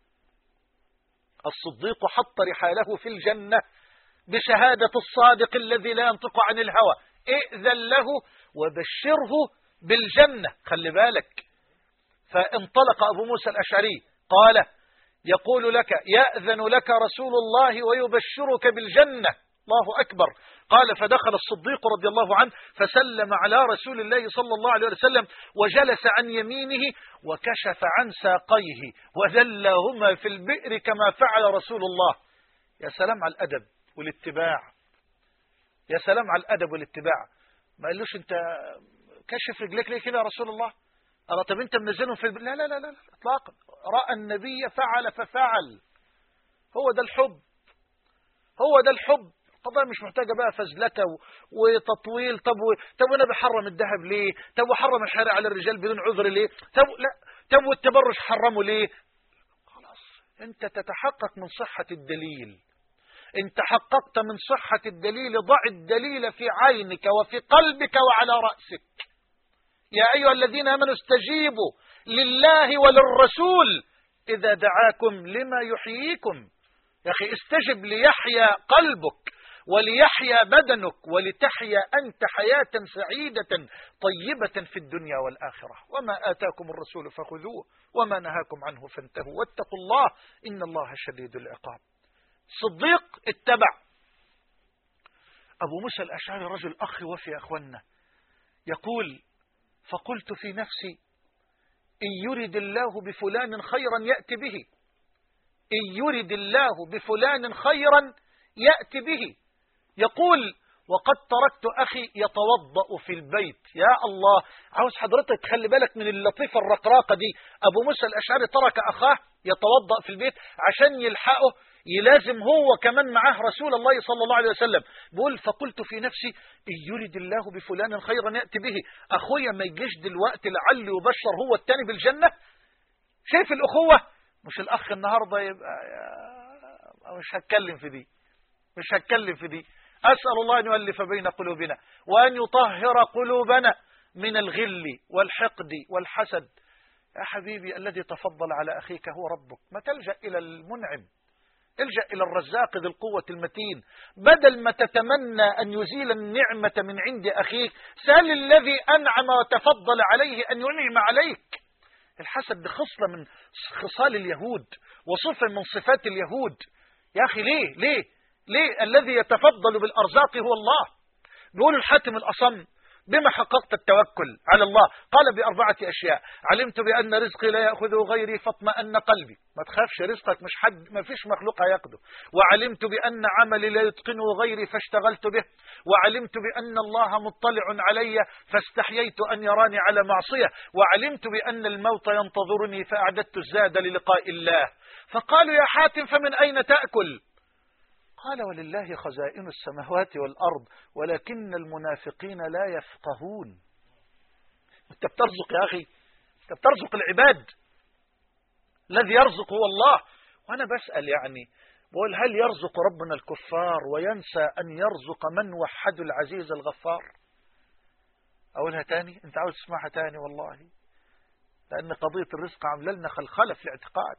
الصديق حط رحاله في الجنة بشهادة الصادق الذي لا ينطق عن الهوى. ائذن له وبشره بالجنة. خلي بالك. فانطلق أبو موسى الأشعري قال يقول لك يأذن لك رسول الله ويبشرك بالجنة. الله أكبر. قال فدخل الصديق رضي الله عنه فسلم على رسول الله صلى الله عليه وسلم وجلس عن يمينه وكشف عن ساقيه ودلهما في البئر كما فعل رسول الله. يا سلام على الأدب والاتباع. يا سلام على الأدب والاتباع. ما قالوش أنت كشف رجليك ليه كده يا رسول الله؟ طب أنت منزلهم في لا لا لا لا إطلاقا. رأى النبي فعل ففعل. هو ده الحب، هو ده الحب. القضايا مش محتاجة بقى فزلكة وتطويل. طب وانا بحرم الذهب ليه؟ طب وحرم الحرير على الرجال بدون عذر ليه؟ طب والتبرج حرمه ليه؟ خلاص انت تتحقق من صحة الدليل. انت حققت من صحة الدليل، ضع الدليل في عينك وفي قلبك وعلى رأسك. يا أيها الذين آمنوا استجيبوا لله وللرسول إذا دعاكم لما يحييكم. يا أخي استجب ليحيا قلبك وليحيا بدنك ولتحيا أنت حياة سعيدة طيبة في الدنيا والآخرة. وما آتاكم الرسول فخذوه وما نهاكم عنه فانتهوا واتقوا الله إن الله شديد العقاب. صديق اتبع. أبو موسى الأشعري رجل أخ وفي يا أخوانا، يقول فقلت في نفسي إن يرد الله بفلان خيرا يأتي به، إن يرد الله بفلان خيرا يأتي به. يقول وقد تركت أخي يتوضأ في البيت. يا الله، عاوز حضرتك تخلي بالك من اللطيفة الرقراقة دي. أبو موسى الأشعري ترك أخاه يتوضأ في البيت عشان يلحقه، يلازم هو كمان معاه رسول الله صلى الله عليه وسلم. بيقول فقلت في نفسي إن يرد الله بفلان خيرا يأتي به. أخويا ما يجيش دلوقتي لعل يبشر هو التاني بالجنة. شايف الأخوة؟ مش الأخ النهاردة يبقى مش هتكلم في دي، مش هتكلم في دي. أسأل الله أن يؤلف بين قلوبنا وأن يطهر قلوبنا من الغل والحقد والحسد. يا حبيبي الذي تفضل على أخيك هو ربك. ما تلجأ إلى المنعم، الجأ إلى الرزاق ذي القوة المتين. بدل ما تتمنى أن يزيل النعمة من عند أخيك، سأل الذي أنعم وتفضل عليه أن ينعم عليك. الحسد ده خصلة من خصال اليهود وصفة من صفات اليهود. يا أخي ليه الذي يتفضل بالأرزاق هو الله. بيقول الحاتم الأصم بما حققت التوكل على الله؟ قال بأربعة أشياء: علمت بأن رزقي لا يأخذه غيري فاطمأن قلبي. ما تخافش، رزقك مش حد، ما فيش مخلوق هياخده. وعلمت بأن عملي لا يتقنه غيري فاشتغلت به. وعلمت بأن الله مطلع علي فاستحييت أن يراني على معصية. وعلمت بأن الموت ينتظرني فأعددت الزاد للقاء الله. فقالوا يا حاتم فمن أين تأكل؟ قال ولله خزائن السماوات والأرض ولكن المنافقين لا يفقهون. أنت بترزق يا أخي، أنت بترزق العباد، الذي يرزق هو الله. وأنا بسأل يعني بقول هل يرزق ربنا الكفار وينسى أن يرزق من وحد العزيز الغفار؟ أقولها تاني، أنت عاوز تسمعها تاني والله، لأن قضية الرزق عامله لنا خلخلة في الاعتقاد.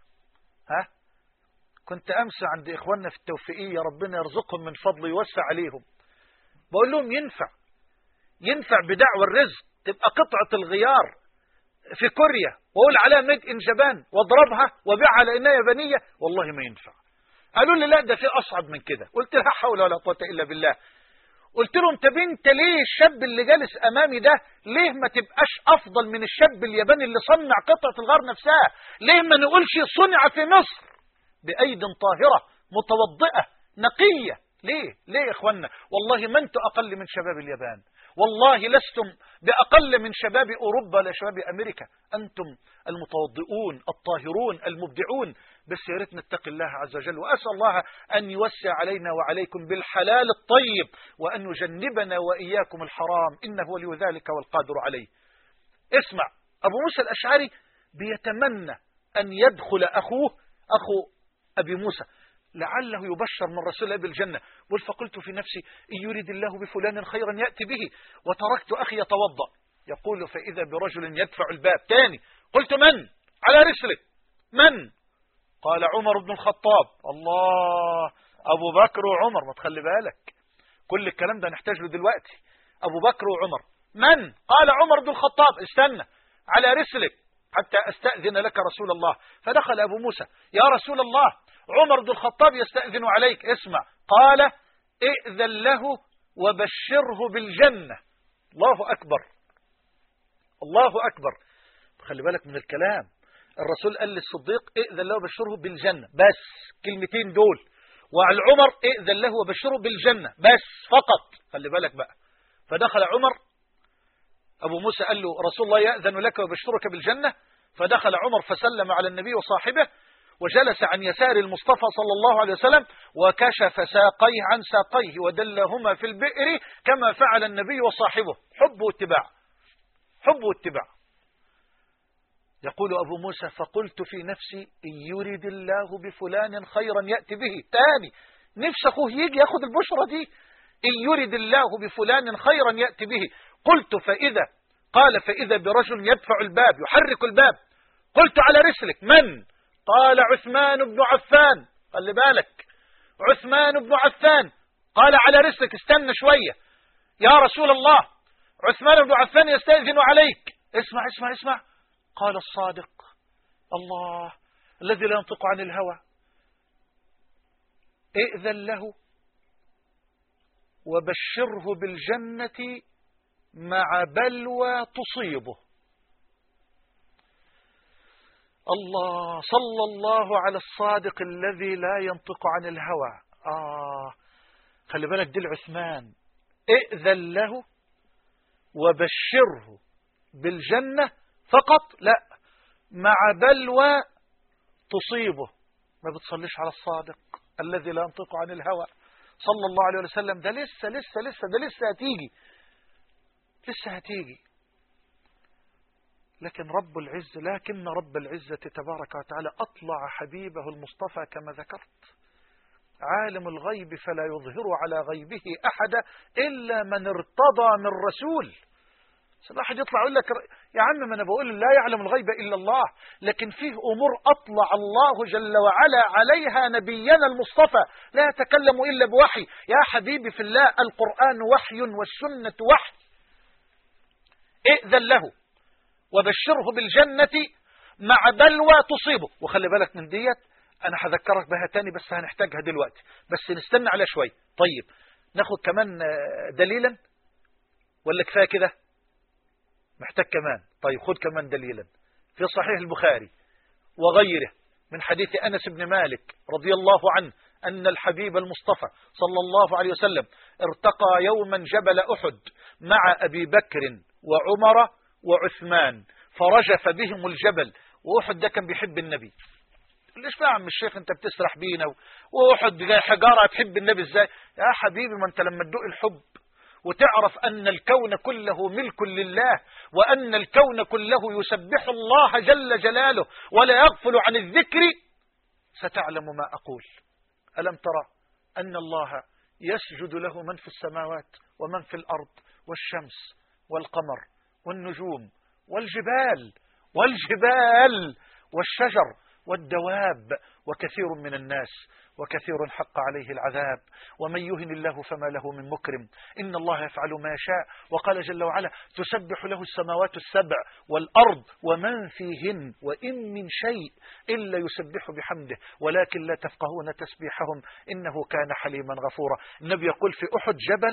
كنت أمس عند إخواننا في التوفيقية، ربنا يرزقهم من فضله يوسع عليهم، بقول لهم ينفع بدعوى الرزق تبقى قطعة الغيار في كوريا وأقول عليها ميد إن جابان واضربها وبيعها لأنها يابانية؟ والله ما ينفع. قالوا لي لا ده في أصعب من كده. قلت لا حول ولا قوة إلا بالله. قلت لهم طب انت ليه الشاب اللي جالس أمامي ده ليه ما تبقاش أفضل من الشاب الياباني اللي صنع قطعة الغار نفسها؟ ليه ما نقولش صنع في مصر بأيد طاهرة متوضئة نقية؟ ليه يا إخوانا؟ والله ما أنتم أقل من شباب اليابان، والله لستم بأقل من شباب أوروبا ولا شباب أمريكا. أنتم المتوضئون الطاهرون المبدعون. بس يا ريت نتقي الله عز وجل، وأسأل الله أن يوسع علينا وعليكم بالحلال الطيب وأن يجنبنا وإياكم الحرام، إنه ولي ذلك والقادر عليه. اسمع، أبو موسى الأشعري بيتمنى أن يدخل أخو أبي موسى لعله يبشر من رسول الله بالجنة. قل فقلت في نفسي إن يريد الله بفلان خيرا يأتي به وتركت أخي يتوضأ. يقول فإذا برجل يدفع الباب. تاني قلت من؟ على رسلك. من؟ قال عمر بن الخطاب. الله، أبو بكر وعمر، ما تخلي بالك كل الكلام ده نحتاج له دلوقتي. أبو بكر وعمر. من؟ قال عمر بن الخطاب. استنى، على رسلك حتى أستأذن لك رسول الله. فدخل أبو موسى: يا رسول الله عمر بن الخطاب يستأذن عليك. اسمع، قال ائذن له وبشره بالجنة. الله أكبر، الله أكبر. خلي بالك من الكلام. الرسول قال للصديق ائذن له وبشره بالجنة، بس كلمتين دول. وعلى عمر ائذن له وبشره بالجنة بس فقط. خلي بالك بقى. فدخل عمر، أبو موسى قال له رسول الله يأذن لك وبشرك بالجنة، فدخل عمر فسلم على النبي وصاحبه وجلس عن يسار المصطفى صلى الله عليه وسلم وكشف ساقيه عن ساقيه ودلهما في البئر كما فعل النبي وصاحبه. حب واتباع، حب واتباع. يقول أبو موسى فقلت في نفسي إن يريد الله بفلان خيرا يأتي به. تاني نفس أخوه يجي ياخد البشرة دي. إن يريد الله بفلان خيرا يأتي به. قلت فإذا برجل يدفع الباب يحرك الباب. قلت على رسلك من؟ قال عثمان بن عفان. خلي بالك، عثمان بن عفان. قال على رسلك، استنى شوية يا رسول الله، عثمان بن عفان يستأذن عليك. اسمع اسمع اسمع. قال الصادق الله الذي لا ينطق عن الهوى ائذن له وبشره بالجنة مع بلوى تصيبه. الله، صلى الله على الصادق الذي لا ينطق عن الهوى. خلي بالك دي العثمان. ائذن له وبشره بالجنة فقط، لا، مع بلوى تصيبه. ما بتصليش على الصادق الذي لا ينطق عن الهوى صلى الله عليه وسلم. ده لسه ده لسه هتيجي، لسه هتيجي. لكن رب العزة تبارك وتعالى أطلع حبيبه المصطفى كما ذكرت. عالم الغيب فلا يظهر على غيبه أحد إلا من ارتضى من رسول. واحد يطلع يقول لك يا عم ما أنا بقول لا يعلم الغيب إلا الله، لكن فيه أمور أطلع الله جل وعلا عليها نبينا المصطفى لا يتكلم إلا بوحي. يا حبيبي في الله، القرآن وحي والسنة وحي. ائذن له وبشره بالجنة مع بلوى تصيبه. وخلي بالك من ديت، أنا هذكرك بها تاني بس هنحتاجها دلوقتي، بس نستنى على شوي. طيب ناخد كمان دليلا ولا كفاية كده؟ محتاج كمان. طيب خد كمان دليلا في صحيح البخاري وغيره من حديث أنس بن مالك رضي الله عنه أن الحبيب المصطفى صلى الله عليه وسلم ارتقى يوما جبل أحد مع أبي بكر وعمر وعثمان فرجف بهم الجبل. وأحد ده كان بيحب النبي. ليش بقى يا عم الشيخ انت بتسرح بينا وأحد جاي حجارة تحب النبي ازاي؟ يا حبيبي ما انت لما تدوق الحب وتعرف أن الكون كله ملك لله وأن الكون كله يسبح الله جل جلاله ولا يغفل عن الذكر ستعلم ما أقول. ألم ترى أن الله يسجد له من في السماوات ومن في الأرض والشمس والقمر والنجوم والجبال والشجر والدواب وكثير من الناس وكثير حق عليه العذاب ومن يهن الله فما له من مكرم. إن الله يفعل ما يشاء. وقال جل وعلا تسبح له السماوات السبع والأرض ومن فيهن وإن من شيء إلا يسبح بحمده ولكن لا تفقهون تسبيحهم إنه كان حليما غفورا. النبي يقول في أحد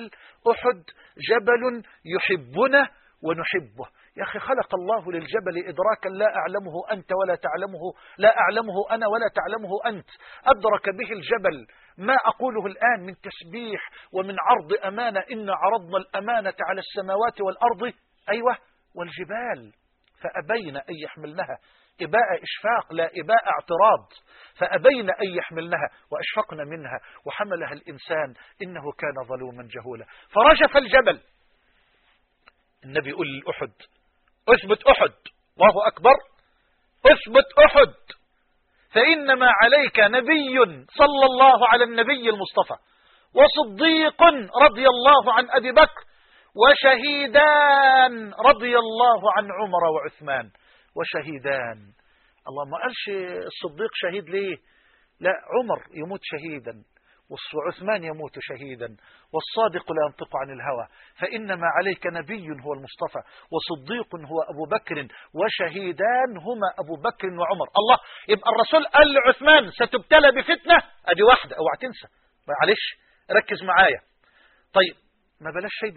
جبل يحبنا ونحبه. يا أخي خلق الله للجبل إدراكا لا أعلمه أنت ولا تعلمه، لا أعلمه أنا ولا تعلمه أنت. أدرك به الجبل ما أقوله الآن من تسبيح ومن عرض أمانة. إن عرضنا الأمانة على السماوات والأرض أيوة والجبال فأبين أن يحملنها. إباء إشفاق لا إباء اعتراض. فأبين أن يحملنها وأشفقنا منها وحملها الإنسان إنه كان ظلوما جهولا. فرجف الجبل. النبي يقول لأحد اثبت أحد، الله أكبر، اثبت أحد فإنما عليك نبي صلى الله على النبي المصطفى وصديق رضي الله عن أبي بكر وشهيدان رضي الله عن عمر وعثمان. وشهيدان، الله ما قالش الصديق شهيد ليه؟ لا، عمر يموت شهيدا وعثمان يموت شهيدا والصادق لا ينطق عن الهوى. فإنما عليك نبي هو المصطفى وصديق هو أبو بكر وشهيدان هما أبو بكر وعمر. الله، يبقى الرسول قال لعثمان ستبتلى بفتنة. أدي واحدة، اوعى تنسى، معلش ركز معايا. طيب ما بلاش شيء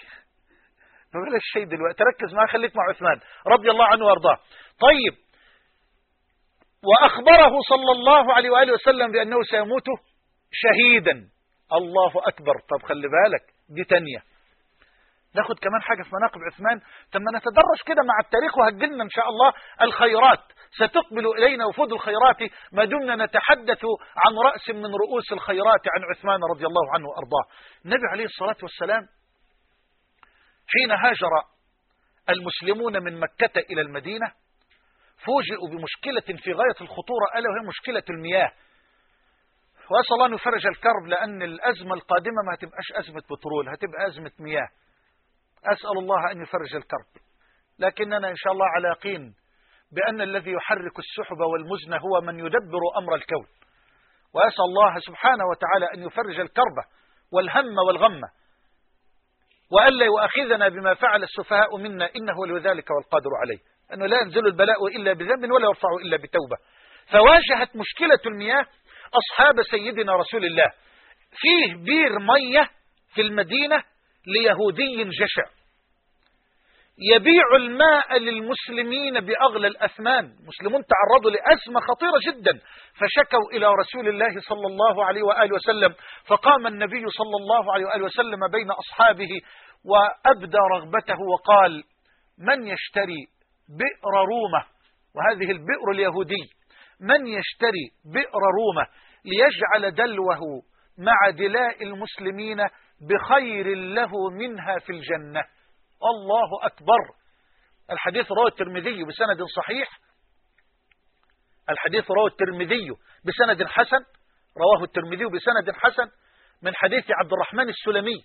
دلوقتي، ركز معايا، خليك مع عثمان رضي الله عنه وارضاه. طيب وأخبره صلى الله عليه وآله وسلم بأنه سيموت شهيدا. الله أكبر. طب خلي بالك دي تانية. ناخد كمان حاجة في مناقب عثمان. ثم نتدرج كده مع التاريخ وهجلنا إن شاء الله الخيرات. ستقبل إلينا وفود الخيرات ما دمنا نتحدث عن رأس من رؤوس الخيرات عن عثمان رضي الله عنه وأرضاه. النبي عليه الصلاة والسلام حين هاجر المسلمون من مكة إلى المدينة فوجئوا بمشكلة في غاية الخطورة، ألا وهي مشكلة المياه. وأسأل الله أن يفرج الكرب، لأن الأزمة القادمة ما هتبقاش أزمة بترول، هتبقى أزمة مياه. أسأل الله أن يفرج الكرب، لكننا إن شاء الله على يقين بأن الذي يحرك السحب والمزن هو من يدبر أمر الكون. وأسأل الله سبحانه وتعالى أن يفرج الكربة والهم والغمة، وألا يؤاخذنا بما فعل السفهاء منا، إنه ولذلك والقادر عليه، أنه لا ينزل البلاء إلا بذنب ولا يرفع إلا بتوبة. فواجهت مشكلة المياه أصحاب سيدنا رسول الله. فيه بير مية في المدينة ليهودي جشع يبيع الماء للمسلمين بأغلى الأثمان. مسلمون تعرضوا لأزمة خطيرة جدا، فشكوا إلى رسول الله صلى الله عليه وآله وسلم، فقام النبي صلى الله عليه وآله وسلم بين أصحابه وأبدى رغبته وقال: من يشتري بئر رومة، وهذه البئر اليهودي، من يشتري بئر رومة ليجعل دلوه مع دلاء المسلمين بخير له منها في الجنة. الله أكبر. الحديث رواه الترمذي بسند صحيح، الحديث رواه الترمذي بسند حسن، رواه الترمذي بسند حسن من حديث عبد الرحمن السلمي: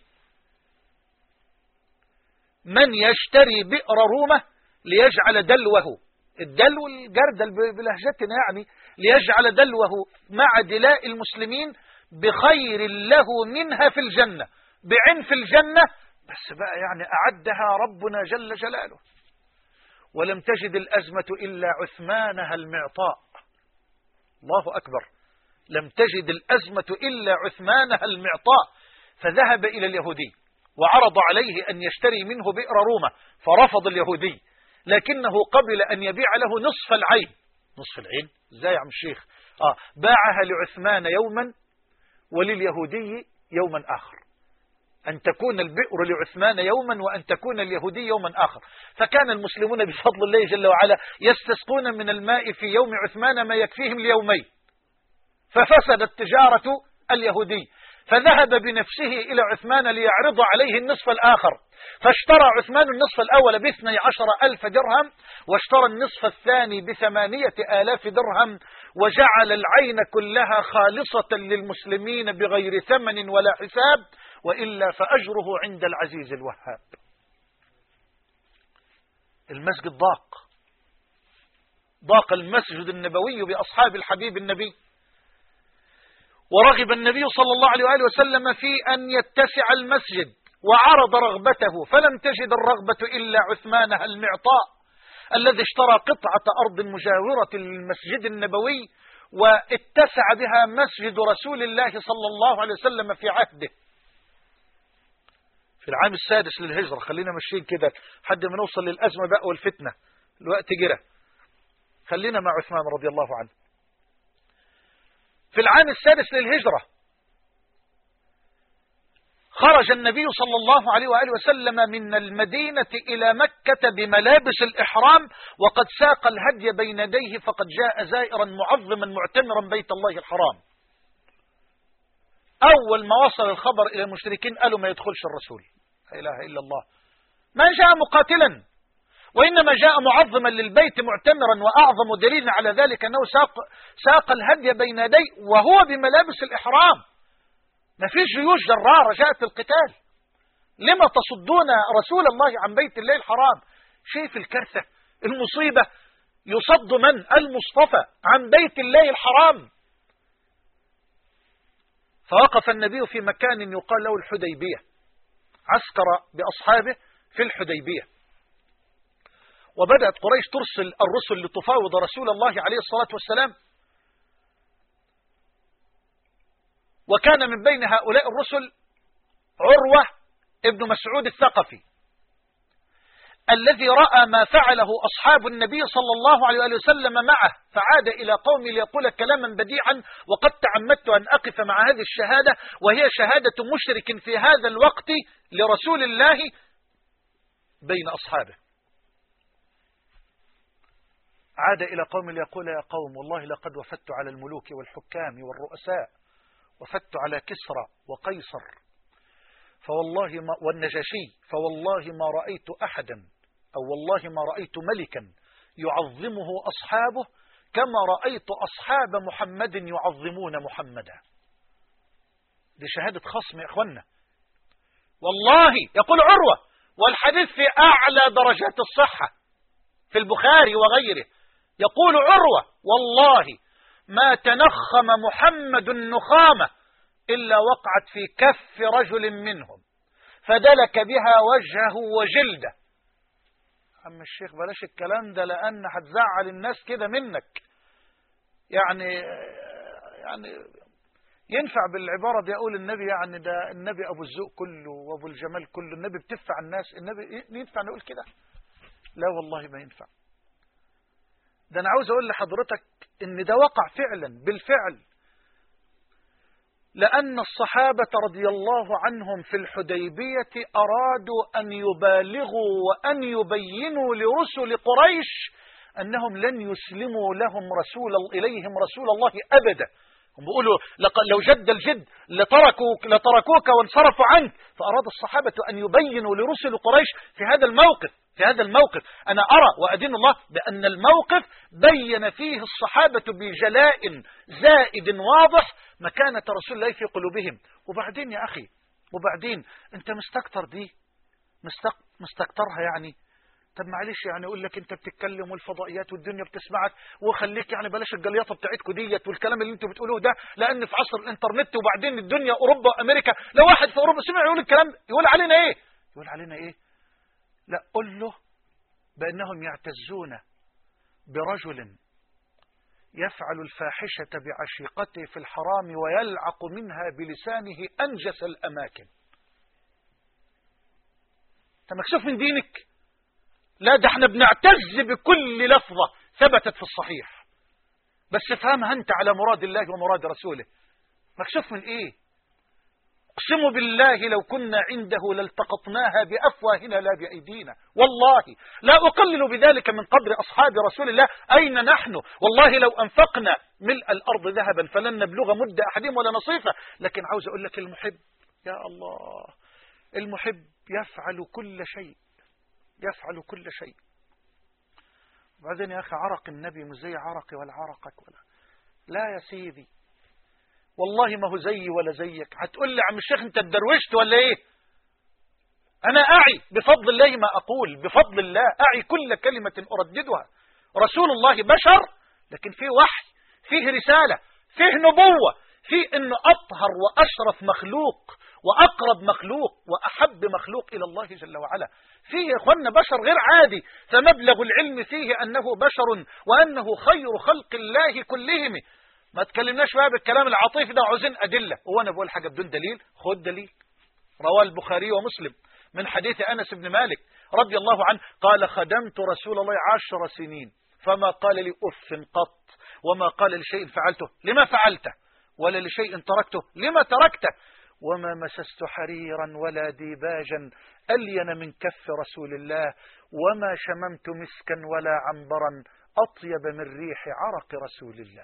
من يشتري بئر رومة ليجعل دلوه، الدلو الجردل بلهجتنا يعني، ليجعل دلوه مع دلاء المسلمين بخير له منها في الجنة، بعين في الجنة. بس بقى يعني أعدها ربنا جل جلاله. ولم تجد الأزمة إلا عثمانها المعطاء. الله أكبر. لم تجد الأزمة إلا عثمانها المعطاء، فذهب إلى اليهودي وعرض عليه أن يشتري منه بئر رومة، فرفض اليهودي، لكنه قبل أن يبيع له نصف العين. نصف العين؟ ازاي يا عم الشيخ؟ باعها لعثمان يوما ولليهودي يوما آخر. أن تكون البئر لعثمان يوما وأن تكون اليهودي يوما آخر. فكان المسلمون بفضل الله جل وعلا يستسقون من الماء في يوم عثمان ما يكفيهم ليومين، ففسدت تجارة اليهودي، فذهب بنفسه إلى عثمان ليعرض عليه النصف الآخر، فاشترى عثمان النصف الأول ب12,000 درهم، واشترى النصف الثاني ب8,000 درهم، وجعل العين كلها خالصة للمسلمين بغير ثمن ولا حساب، وإلا فأجره عند العزيز الوهاب. المسجد ضاق المسجد النبوي بأصحاب الحبيب النبي، ورغب النبي صلى الله عليه وآله وسلم في أن يتسع المسجد، وعرض رغبته، فلم تجد الرغبة إلا عثمانها المعطاء الذي اشترى قطعة أرض مجاورة للمسجد النبوي، واتسع بها مسجد رسول الله صلى الله عليه وسلم في عهده في العام السادس للهجرة. خلينا ماشيين كده حد ما نوصل للأزمة بقى والفتنة، الوقت جرى. خلينا مع عثمان رضي الله عنه. في العام السادس للهجرة خرج النبي صلى الله عليه وآله وسلم من المدينة إلى مكة بملابس الإحرام، وقد ساق الهدي بين يديه، فقد جاء زائرا معظما معتمرا بيت الله الحرام. أول ما وصل الخبر إلى المشركين قالوا ما يدخلش الرسول، لا إله إلا الله، ما جاء مقاتلا، وإنما جاء معظما للبيت معتمرا، وأعظم دليل على ذلك أنه ساق الهدي بين يديه وهو بملابس الإحرام. ما فيش جيوش جرارة جاءت القتال. لما تصدون رسول الله عن بيت الله الحرام؟ شايف الكارثة، المصيبة؟ يصد من؟ المصطفى عن بيت الله الحرام. فوقف النبي في مكان يقال له الحديبية، عسكر بأصحابه في الحديبية، وبدأت قريش ترسل الرسل لتفاوض رسول الله عليه الصلاة والسلام، وكان من بين هؤلاء الرسل عروة ابن مسعود الثقفي الذي رأى ما فعله أصحاب النبي صلى الله عليه وسلم معه فعاد إلى قومه ليقول كلاما بديعا: وقد تعمدت أن أقف مع هذه الشهادة وهي شهادة مشرك في هذا الوقت لرسول الله بين أصحابه. عاد إلى قوم ليقول: يا قوم والله لقد وفدت على الملوك والحكام والرؤساء، وفدت على كسرى وقيصر فوالله ما والنجاشي، فوالله ما رأيت أحدا أو والله ما رأيت ملكا يعظمه أصحابه كما رأيت أصحاب محمد يعظمون محمدا. دي شهادة خصم يا إخوانا والله. يقول عروة، والحديث في أعلى درجات الصحة في البخاري وغيره، يقول عروة: والله ما تنخم محمد النخامة إلا وقعت في كف رجل منهم فدلك بها وجهه وجلده. عم الشيخ بلاش الكلام ده لأن هتزعل الناس كده منك. يعني ينفع بالعبارة دي أقول النبي يعني ده النبي أبو الذوق كله وأبو الجمال كله، النبي بتدفع الناس، النبي ينفع نقول كده؟ لا والله ما ينفع. ده أنا عاوز أقول لحضرتك إن ده وقع فعلا بالفعل، لأن الصحابة رضي الله عنهم في الحديبية أرادوا أن يبالغوا وأن يبينوا لرسل قريش أنهم لن يسلموا إليهم رسول الله أبدا. هم بيقولوا لو جد الجد لتركوك وانصرفوا عنك. فأراد الصحابة أن يبينوا لرسل قريش في هذا الموقف أنا أرى وأدين الله بأن الموقف بين فيه الصحابة بجلاء زائد واضح مكانة رسول الله في قلوبهم. وبعدين يا أخي، أنت مستكتر دي، مستكترها يعني. طب معلش يعني أقول لك أنت بتتكلم والفضائيات والدنيا بتسمعك، وخليك يعني بلاش الجليطة بتاعتكم ديت والكلام اللي انتوا بتقولوه ده، لأن في عصر الإنترنت وبعدين الدنيا أوروبا وأمريكا، لو واحد في أوروبا سمع يقول الكلام يقول علينا إيه؟ لا، قل له بأنهم يعتزون برجل يفعل الفاحشة بعشيقته في الحرام ويلعق منها بلسانه أنجس الأماكن. أنت مكسوف من دينك؟ لا، ده احنا بنعتز بكل لفظة ثبتت في الصحيح، بس افهمها أنت على مراد الله ومراد رسوله. مكسوف من إيه؟ أقسم بالله لو كنا عنده لالتقطناها بأفواهنا لا بأيدينا. والله لا أقلل بذلك من قدر أصحاب رسول الله. أين نحن؟ والله لو أنفقنا ملء الأرض ذهبا فلن نبلغ مد أحدهم ولا نصيفة. لكن عاوز أقول لك المحب، يا الله، المحب يفعل كل شيء. وبعدين يا أخي عرق النبي مش زي عرقي ولا عرقك ولا، لا يا سيدي والله ما هو زيي ولا زيك. هتقول لي عم الشيخ انت اتدروشت ولا ايه؟ انا اعي بفضل الله ما اقول، بفضل الله اعي كل كلمة ارددها. رسول الله بشر، لكن فيه وحي، فيه رسالة، فيه نبوة، فيه انه اطهر واشرف مخلوق واقرب مخلوق واحب مخلوق الى الله جل وعلا. فيه يا اخوانا بشر غير عادي، فمبلغ العلم فيه انه بشر وانه خير خلق الله كلهم. ما تكلمناش بقى بالكلام العاطفي ده، عاوزين أدلة. هو أنا بقول حاجة بدون دليل؟ خد دليل. رواه البخاري ومسلم من حديث أنس بن مالك رضي الله عنه قال: خدمت رسول الله 10 سنين فما قال لي أف قط، وما قال لشيء فعلته لما فعلته، ولا لشيء تركته لما تركته، وما مسست حريرا ولا ديباجا ألين من كف رسول الله، وما شممت مسكا ولا عنبرا أطيب من ريح عرق رسول الله.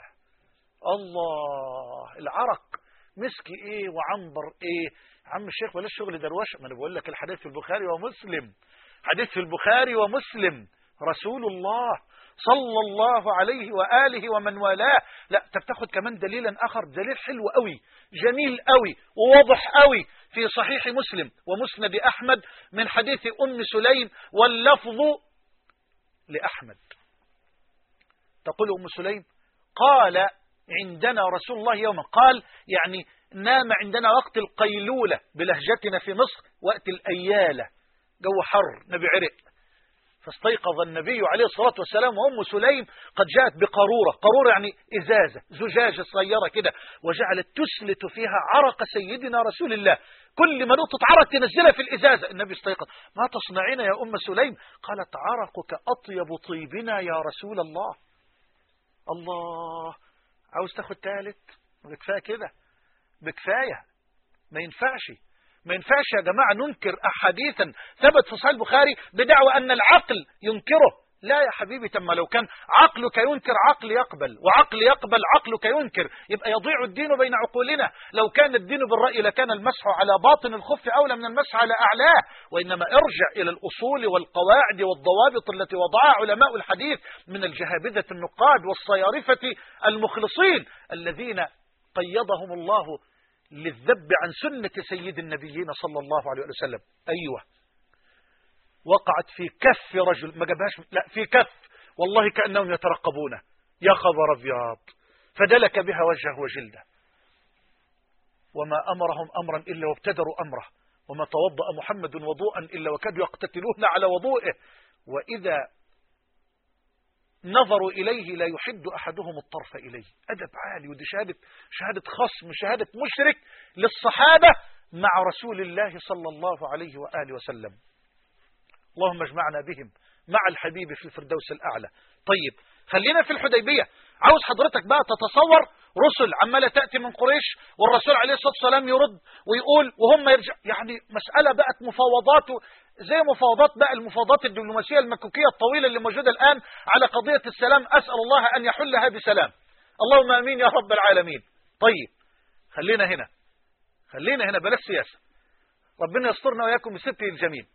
الله، العرق مسك ايه وعنبر ايه؟ عم الشيخ بلاش شغل دروشه. ما انا بقول لك الحديث في البخاري ومسلم، حديث في البخاري ومسلم، رسول الله صلى الله عليه وآله ومن والاه. لا، انت بتاخد كمان دليلا آخر، دليل حلو قوي، جميل قوي، وواضح قوي في صحيح مسلم ومسند أحمد من حديث أم سليم، واللفظ لأحمد. تقول أم سليم: قال عندنا رسول الله يوما، قال يعني نام عندنا وقت القيلولة بلهجتنا في مصر، وقت الأيالة، جو حر، نبي عرق، فاستيقظ النبي عليه الصلاة والسلام وأم سليم قد جاءت بقارورة، قارورة يعني إزازة زجاجة صغيرة كده، وجعلت تسلت فيها عرق سيدنا رسول الله، كل ما نقطة عرق تنزلها في الإزازة. النبي استيقظ: ما تصنعين يا أم سليم؟ قالت: عرقك أطيب طيبنا يا رسول الله. الله، عاوز تاخد ثالث؟ بكفاية كده، بكفاية. ما ينفعش يا جماعة ننكر أحاديثا ثبت في صحيح البخاري بدعوى أن العقل ينكره. لا يا حبيبي، تم لو كان عقلك ينكر عقل يقبل، وعقل يقبل عقلك ينكر، يبقى يضيع الدين بين عقولنا. لو كان الدين بالرأي لكان المسح على باطن الخف أولى من المسح على أعلاه، وإنما ارجع إلى الأصول والقواعد والضوابط التي وضعها علماء الحديث من الجهابذة النقاد والصيارفة المخلصين الذين قيضهم الله للذب عن سنة سيد النبيين صلى الله عليه وسلم. أيوة، وقعت في كف رجل، ما جابهاش، لا، في كف، والله كأنهم يترقبونه. يا خبر أبيض! فدلك بها وجهه وجلده، وما أمرهم أمرا إلا وابتدروا أمره، وما توضأ محمد وضوءا إلا وكادوا يقتتلون على وضوئه، وإذا نظروا إليه لا يحد أحدهم الطرف إليه. أدب عالي، ودي شهادة خصم، شهادة مشرك للصحابة مع رسول الله صلى الله عليه وآله وسلم. اللهم اجمعنا بهم مع الحبيب في الفردوس الأعلى. طيب، خلينا في الحديبية. عاوز حضرتك بقى تتصور رسل عمالة تأتي من قريش، والرسول عليه الصلاة والسلام يرد ويقول وهم يرجع، يعني مسألة بقت مفاوضات زي مفاوضات بقى المفاوضات الدبلوماسية المكوكية الطويلة اللي موجودة الآن على قضية السلام. أسأل الله أن يحلها بسلام، اللهم آمين يا رب العالمين. طيب، خلينا هنا بلاش سياسة، ربنا يسترنا وإياكم بستره الجميل.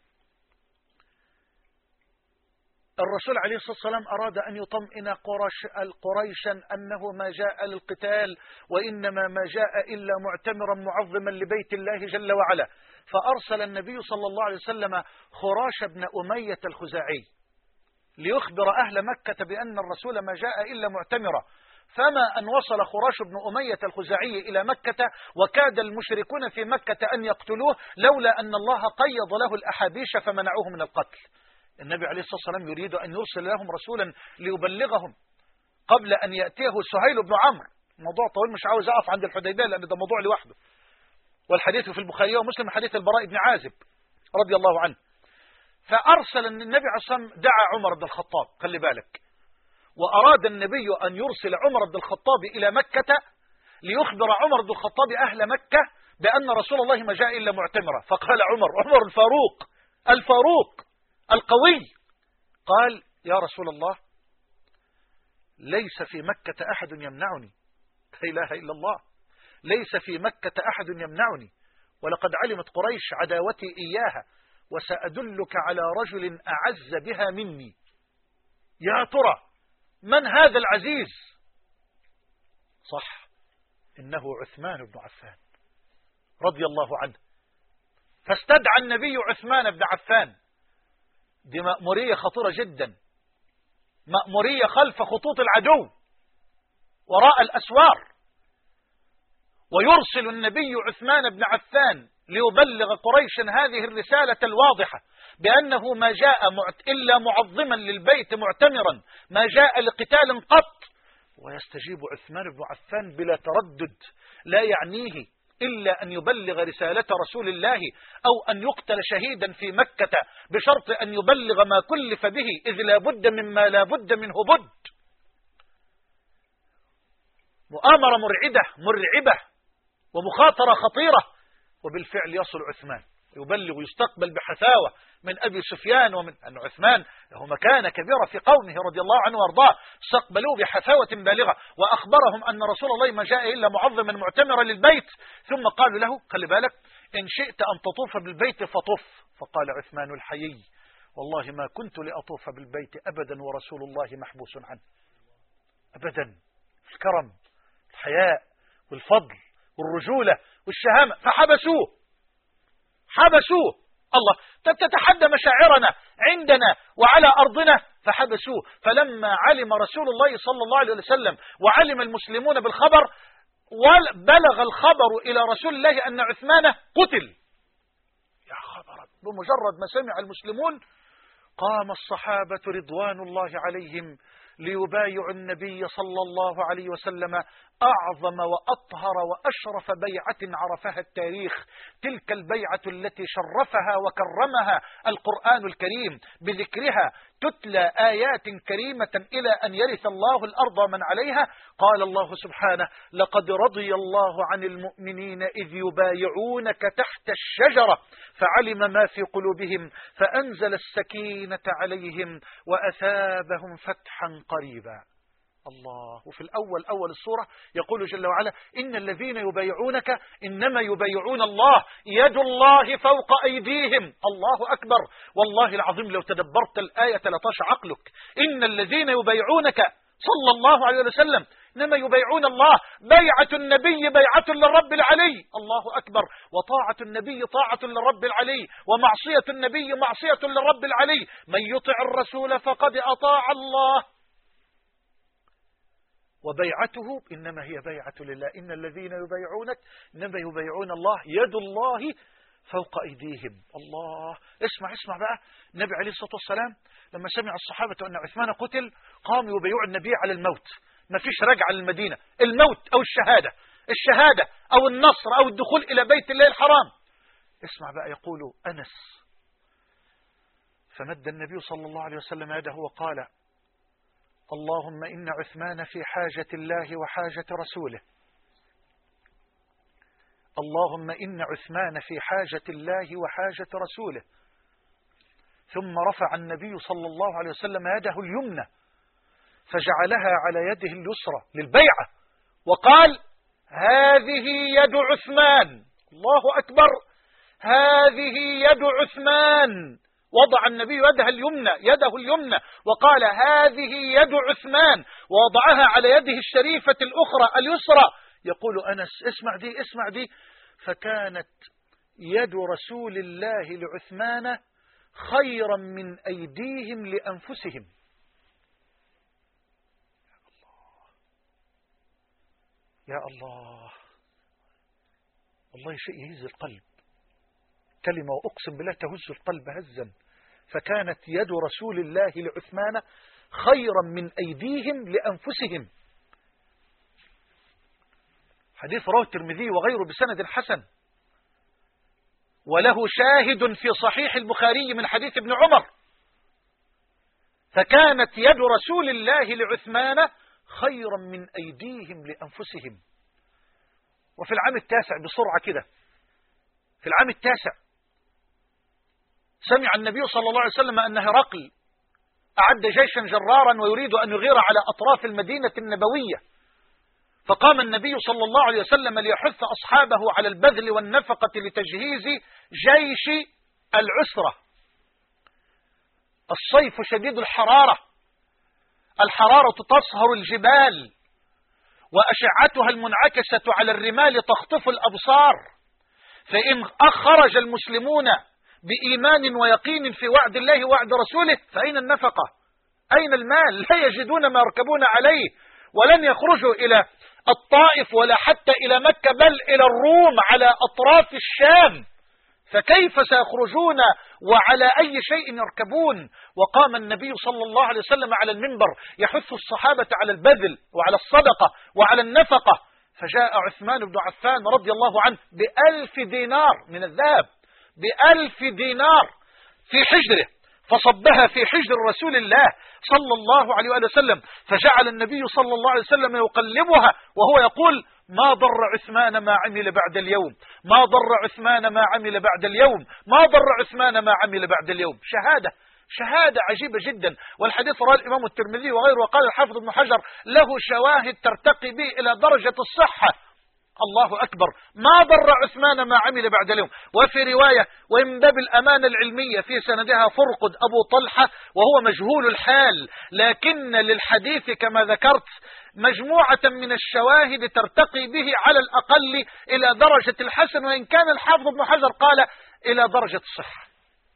الرسول عليه الصلاة والسلام أراد أن يطمئن قريشا أنه ما جاء للقتال، وإنما ما جاء إلا معتمرا معظما لبيت الله جل وعلا. فأرسل النبي صلى الله عليه وسلم خراش بن أمية الخزاعي ليخبر أهل مكة بأن الرسول ما جاء إلا معتمرا. فما أن وصل خراش بن أمية الخزاعي إلى مكة وكاد المشركون في مكة أن يقتلوه، لولا أن الله قيض له الأحابيش فمنعوه من القتل. النبي عليه الصلاة والسلام يريد أن يرسل لهم رسولا ليبلغهم قبل أن يأتيه سهيل بن عمرو. موضوع طويل، مش عاوز أقف عند الحديبية لأن ده موضوع لوحده، والحديث في البخاري ومسلم حديث البراء بن عازب رضي الله عنه. فأرسل النبي عليه الصلاة والسلام دعا عمر بن الخطاب، خلي بالك، وأراد النبي أن يرسل عمر بن الخطاب إلى مكة ليخبر عمر بن الخطاب أهل مكة بأن رسول الله ما جاء إلا معتمرا. فقال عمر الفاروق القوي، قال: يا رسول الله، ليس في مكة أحد يمنعني، لا إله إلا الله، ليس في مكة أحد يمنعني، ولقد علمت قريش عداوتي إياها، وسأدلك على رجل أعز بها مني. يا ترى من هذا العزيز؟ صح، إنه عثمان بن عفان رضي الله عنه. فاستدعى النبي عثمان بن عفان. دي مأمورية خطيرة جدا، مأمورية خلف خطوط العدو وراء الأسوار. ويرسل النبي عثمان بن عفان ليبلغ قريش هذه الرسالة الواضحة بأنه ما جاء إلا معظما للبيت معتمرا، ما جاء لقتال قط. ويستجيب عثمان بن عفان بلا تردد، لا يعنيه إلا أن يبلغ رسالة رسول الله أو أن يقتل شهيدا في مكة، بشرط أن يبلغ ما كلف به، إذ لا بد مما لا بد منه بد. مؤامرة مرعبة ومخاطرة خطيرة. وبالفعل يصل عثمان يبلغ ويستقبل بحفاوة من أبي سفيان، ومن أن عثمان له مكانة كبيرة في قومه رضي الله عنه وارضاه، استقبلوه بحفاوة بالغة، وأخبرهم أن رسول الله ما جاء إلا معظما معتمرا للبيت. ثم قالوا له: خلي بالك، إن شئت أن تطوف بالبيت فطف. فقال عثمان الحيي: والله ما كنت لأطوف بالبيت أبدا ورسول الله محبوس عنه أبدا. الكرم، الحياء، والفضل، والرجولة، والشهامة. فحبسوه. الله، تتحدى مشاعرنا عندنا وعلى أرضنا، فحبسوه. فلما علم رسول الله صلى الله عليه وسلم وعلم المسلمون بالخبر، وبلغ الخبر إلى رسول الله أن عثمان قتل. يا خبر! بمجرد ما سمع المسلمون قام الصحابة رضوان الله عليهم ليبايعوا النبي صلى الله عليه وسلم أعظم وأطهر وأشرف بيعة عرفها التاريخ، تلك البيعة التي شرفها وكرمها القرآن الكريم بذكرها، تتلى آيات كريمة إلى أن يرث الله الأرض ومن عليها. قال الله سبحانه: لقد رضي الله عن المؤمنين إذ يبايعونك تحت الشجرة فعلم ما في قلوبهم فأنزل السكينة عليهم وأثابهم فتحا قريبا. الله. وفي أول السورة يقول جل وعلا: إن الذين يبايعونك إنما يبايعون الله يد الله فوق أيديهم. الله أكبر. والله العظيم لو تدبرت الآية لطاش عقلك. إن الذين يبايعونك صلى الله عليه وسلم إنما يبايعون الله. بيعة النبي بيعة للرب العلي. الله أكبر. وطاعة النبي طاعة للرب العلي، ومعصية النبي معصية للرب العلي. من يطع الرسول فقد أطاع الله. وبيعته إنما هي بيعة لله. إن الذين يبايعونك إنما يبايعون الله يد الله فوق أيديهم. الله. اسمع بقى. النبي عليه الصلاة والسلام لما سمع الصحابة أن عثمان قتل قام يبايع النبي على الموت. ما فيش رجعة للمدينة، الموت أو الشهادة أو النصر أو الدخول إلى بيت الله الحرام. اسمع بقى. يقول أنس: فمد النبي صلى الله عليه وسلم يده وقال: اللهم إن عثمان في حاجة الله وحاجة رسوله. اللهم إن عثمان في حاجة الله وحاجة رسوله. ثم رفع النبي صلى الله عليه وسلم يده اليمنى فجعلها على يده اليسرى للبيعة وقال: هذه يد عثمان. الله أكبر. هذه يد عثمان. وضع النبي يده اليمنى وقال: هذه يد عثمان، ووضعها على يده الشريفة الأخرى اليسرى. يقول أنس: اسمع دي. فكانت يد رسول الله لعثمان خيرا من أيديهم لأنفسهم. يا الله. والله شيء يهز القلب. كلمة وأقسم بالله تهز القلب هزا. فكانت يد رسول الله لعثمان خيرا من أيديهم لأنفسهم. حديث رواه الترمذي وغيره بسند حسن، وله شاهد في صحيح البخاري من حديث ابن عمر. فكانت يد رسول الله لعثمان خيرا من أيديهم لأنفسهم. وفي العام التاسع بسرعة كده، في العام التاسع سمع النبي صلى الله عليه وسلم أن هرقل أعد جيشا جرارا ويريد أن يغير على أطراف المدينة النبوية. فقام النبي صلى الله عليه وسلم ليحث أصحابه على البذل والنفقة لتجهيز جيش العسرة. الصيف شديد الحرارة تصهر الجبال، وأشعتها المنعكسة على الرمال تخطف الأبصار. فإن خرج المسلمون بإيمان ويقين في وعد الله ووعد رسوله فأين النفقة؟ أين المال؟ لا يجدون ما يركبون عليه، ولن يخرجوا إلى الطائف ولا حتى إلى مكة، بل إلى الروم على أطراف الشام. فكيف سيخرجون وعلى أي شيء يركبون؟ وقام النبي صلى الله عليه وسلم على المنبر يحث الصحابة على البذل وعلى الصدقة وعلى النفقة. فجاء عثمان بن عفان رضي الله عنه ب1000 دينار من الذهب، ب1000 دينار في حجره، فصبها في حجر رسول الله صلى الله عليه وسلم. فجعل النبي صلى الله عليه وسلم يقلبها وهو يقول: ما ضر عثمان ما عمل بعد اليوم، ما ضر عثمان ما عمل بعد اليوم، ما ضر عثمان ما عمل بعد اليوم. شهادة عجيبة جدا. والحديث رواه الإمام الترمذي وغيره، وقال الحافظ ابن حجر: له شواهد ترتقي به إلى درجة الصحة. الله أكبر. ما ضر عثمان ما عمل بعد اليوم. وفي رواية: ومن باب الأمانة العلمية في سندها فرقد أبو طلحة وهو مجهول الحال، لكن للحديث كما ذكرت مجموعة من الشواهد ترتقي به على الأقل إلى درجة الحسن، وإن كان الحافظ ابن حجر قال إلى درجة الصحة.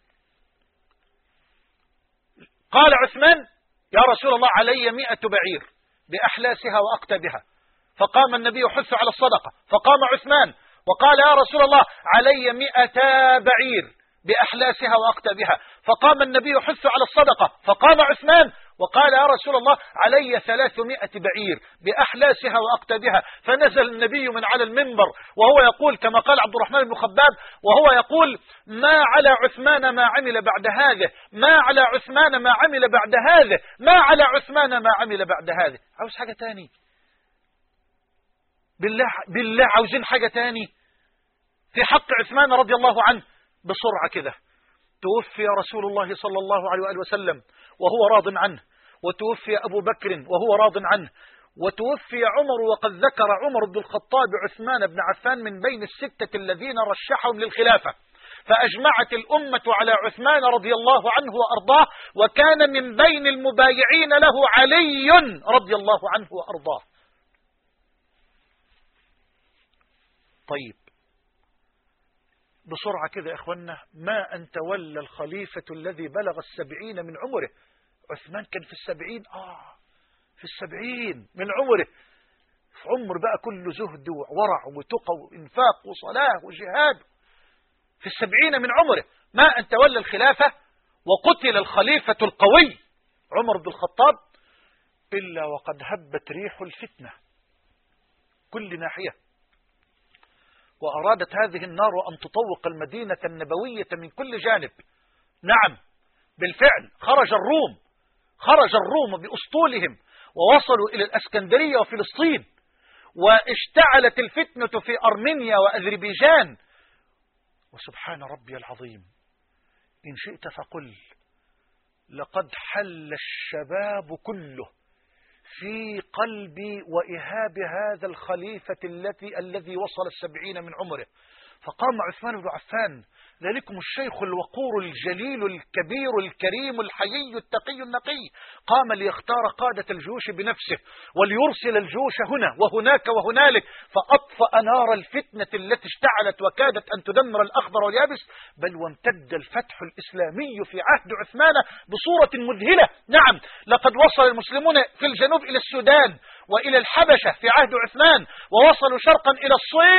قال عثمان: يا رسول الله علي 100 بعير بأحلاسها وأقتبها. فقام النبي يحث على الصدقة، فقام عثمان وقال: يا رسول الله علي 200 بعير بأحلاسها وأقتبها. فقام النبي يحث على الصدقة، فقام عثمان وقال يا رسول الله علي 300 بعير بأحلاسها وأقتابها، فنزل النبي من على المنبر وهو يقول كما قال عبد الرحمن بن خباب، وهو يقول ما على عثمان ما عمل بعد هذا، ما على عثمان ما عمل بعد هذا، ما على عثمان ما عمل بعد هذا. عاوز حاجة تاني؟ بالله عاوزين حاجة تاني في حق عثمان رضي الله عنه؟ بسرعة كده، توفي رسول الله صلى الله عليه وآله وسلم وهو راض عنه، وتوفي أبو بكر وهو راض عنه، وتوفي عمر، وقد ذكر عمر بن الخطاب عثمان بن عفان من بين الستة الذين رشحهم للخلافة، فأجمعت الأمة على عثمان رضي الله عنه وأرضاه، وكان من بين المبايعين له علي رضي الله عنه وأرضاه. طيب بسرعة كده يا إخوانا، ما أن تولى الخليفة الذي بلغ 70 من عمره. عثمان كان في 70، في 70 من عمره، في عمر بقى كله زهد وورع وتقى وإنفاق وصلاة وجهاد، في 70 من عمره. ما أن تولى الخلافة وقتل الخليفة القوي عمر بن الخطاب إلا وقد هبت ريح الفتنة كل ناحية، وأرادت هذه النار أن تطوق المدينة النبوية من كل جانب. نعم بالفعل خرج الروم بأسطولهم ووصلوا إلى الأسكندرية وفلسطين، واشتعلت الفتنة في أرمينيا وأذربيجان. وسبحان ربي العظيم، إن شئت فقل لقد حل الشباب كله في قلب وإهاب هذا الخليفة الذي وصل 70 من عمره. فقام عثمان بن عفان، ذلكم الشيخ الوقور الجليل الكبير الكريم الحيي التقي النقي، قام ليختار قادة الجيوش بنفسه وليرسل الجيوش هنا وهناك وهنالك، فأطفأ نار الفتنة التي اشتعلت وكادت أن تدمر الأخضر واليابس، بل وامتد الفتح الإسلامي في عهد عثمان بصورة مذهلة. نعم لقد وصل المسلمون في الجنوب إلى السودان وإلى الحبشة في عهد عثمان، ووصلوا شرقا إلى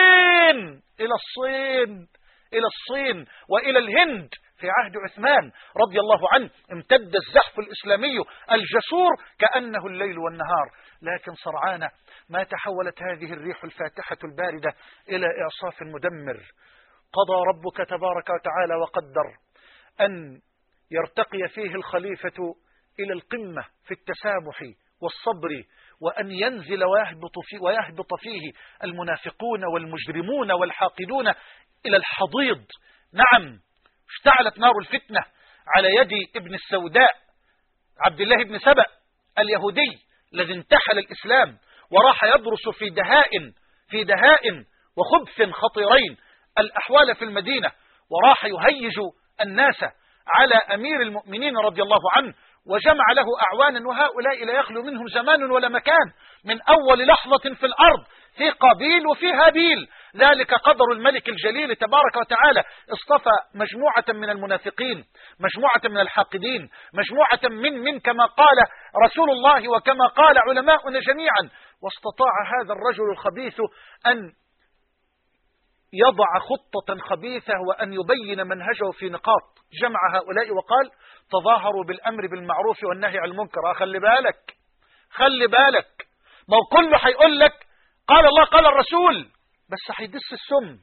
الصين وإلى الهند في عهد عثمان رضي الله عنه. امتد الزحف الإسلامي الجسور كأنه الليل والنهار، لكن سرعان ما تحولت هذه الريح الفاتحة الباردة إلى إعصاف مدمر. قضى ربك تبارك وتعالى وقدر أن يرتقي فيه الخليفة إلى القمة في التسامح والصبر، وأن ينزل ويهبط فيه المنافقون والمجرمون والحاقدون إلى الحضيض. نعم اشتعلت نار الفتنة على يد ابن السوداء عبد الله بن سبأ اليهودي الذي انتحل الإسلام وراح يدرس في دهاء وخبث خطيرين الأحوال في المدينة، وراح يهيج الناس على أمير المؤمنين رضي الله عنه، وجمع له أعوانا، وهؤلاء لا يخلو منهم زمان ولا مكان، من أول لحظة في الأرض في قابيل وفي هابيل. ذلك قدر الملك الجليل تبارك وتعالى، اصطفى مجموعة من المنافقين، مجموعة من الحاقدين، مجموعة من كما قال رسول الله وكما قال علماؤنا جميعا، واستطاع هذا الرجل الخبيث أن يضع خطة خبيثة وأن يبين منهجه في نقاط. جمع هؤلاء وقال تظاهروا بالأمر بالمعروف والنهي عن المنكر. خلي بالك، ما هو كله هيقول لك قال الله قال الرسول، بس هيدس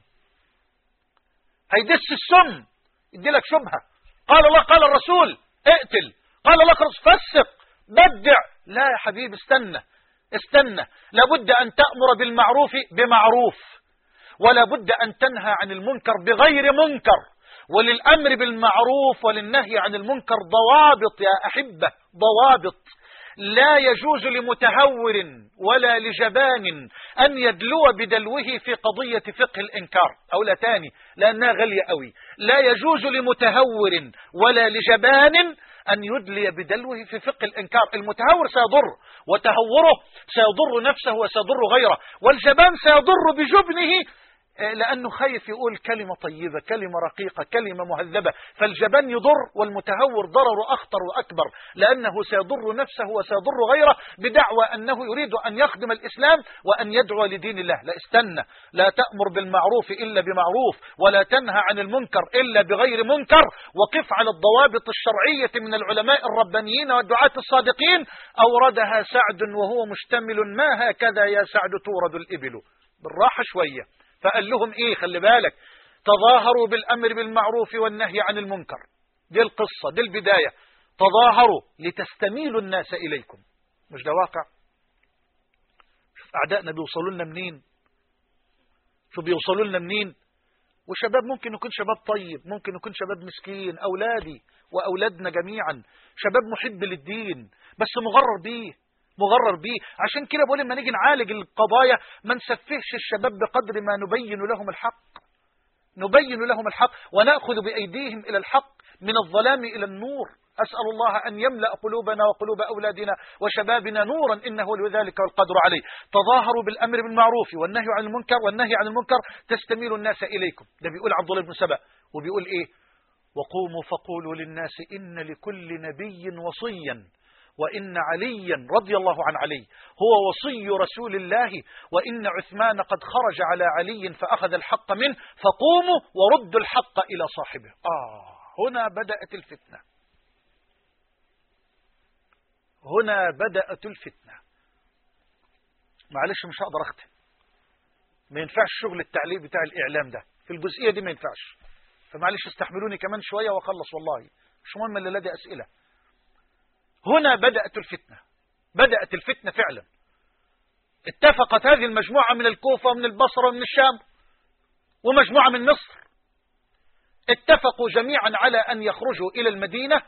السم يدي لك شبهة. قال الله قال الرسول اقتل، قال الله قال فسق بدع. لا يا حبيبي استنى، لابد أن تأمر بالمعروف بمعروف، ولا بد أن تنهى عن المنكر بغير منكر، وللأمر بالمعروف وللنهي عن المنكر ضوابط يا أحبة، ضوابط. لا يجوز لمتهور ولا لجبان أن يدلو بدلوه في قضية فقه الإنكار، أو لا تاني لأنها غالية قوي. لا يجوز لمتهور ولا لجبان أن يدلي بدلوه في فقه الإنكار. المتهور سيضر، وتهوره سيضر نفسه وسيضر غيره، والجبان سيضر بجبنه لأنه خايف يقول كلمة طيبة، كلمة رقيقة، كلمة مهذبة، فالجبان يضر والمتهور ضرر أخطر وأكبر، لأنه سيضر نفسه وسيضر غيره بدعوى أنه يريد أن يخدم الإسلام وأن يدعو لدين الله. لا، استنى، لا تأمر بالمعروف إلا بمعروف، ولا تنهى عن المنكر إلا بغير منكر، وقف على الضوابط الشرعية من العلماء الربانيين والدعاة الصادقين. أوردها سعد وهو مشتمل: ما هكذا يا سعد تورد الإبل. بالراحة شوية. فقال لهم ايه؟ خلي بالك، تظاهروا بالامر بالمعروف والنهي عن المنكر. دي القصة، دي البداية. تظاهروا لتستميلوا الناس اليكم. مش ده واقع؟ شوف اعدائنا بيوصلوا لنا منين، شوف بيوصلوا لنا منين. وشباب ممكن يكون شباب طيب، ممكن يكون شباب مسكين، اولادي واولادنا جميعا شباب محب للدين، بس مغرر بيه. عشان كده بقول لما نيجي نعالج القضايا ما نسفهش الشباب بقدر ما نبين لهم الحق ونأخذ بأيديهم إلى الحق من الظلام إلى النور. أسأل الله أن يملأ قلوبنا وقلوب أولادنا وشبابنا نورا، إنه لذلك والقدر عليه. تظاهروا بالأمر بالمعروف والنهي عن المنكر تستميل الناس إليكم. ده بيقول عبد الله بن سبأ. وبيقول إيه؟ وقوموا فقولوا للناس إن لكل نبي وصيا، وإن عليا رضي الله عن علي هو وصي رسول الله، وإن عثمان قد خرج على علي فأخذ الحق منه، فقوموا وردوا الحق إلى صاحبه. هنا بدأت الفتنة. معلش مش هقدر أختم، ما ينفعش شغل التعليق بتاع الإعلام ده في الجزئية دي، ما ينفعش. فمعلش استحملوني كمان شوية وأخلص، والله مش مهم اللي لدي أسئلة. هنا بدأت الفتنة فعلا. اتفقت هذه المجموعة من الكوفة ومن البصرة ومن الشام ومجموعة من مصر، اتفقوا جميعا على أن يخرجوا إلى المدينة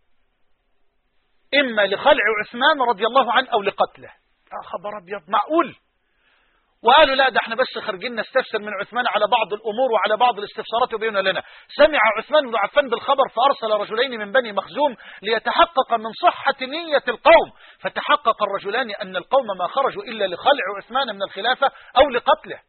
إما لخلع عثمان رضي الله عنه أو لقتله. خبر أبيض، معقول؟ وقالوا لا، ده احنا بس خارجين نستفسر من عثمان على بعض الأمور وعلى بعض الاستفسارات وبيننا لنا. سمع عثمان بن عفان بالخبر فأرسل رجلين من بني مخزوم ليتحقق من صحة نية القوم، فتحقق الرجلان أن القوم ما خرجوا إلا لخلع عثمان من الخلافة أو لقتله.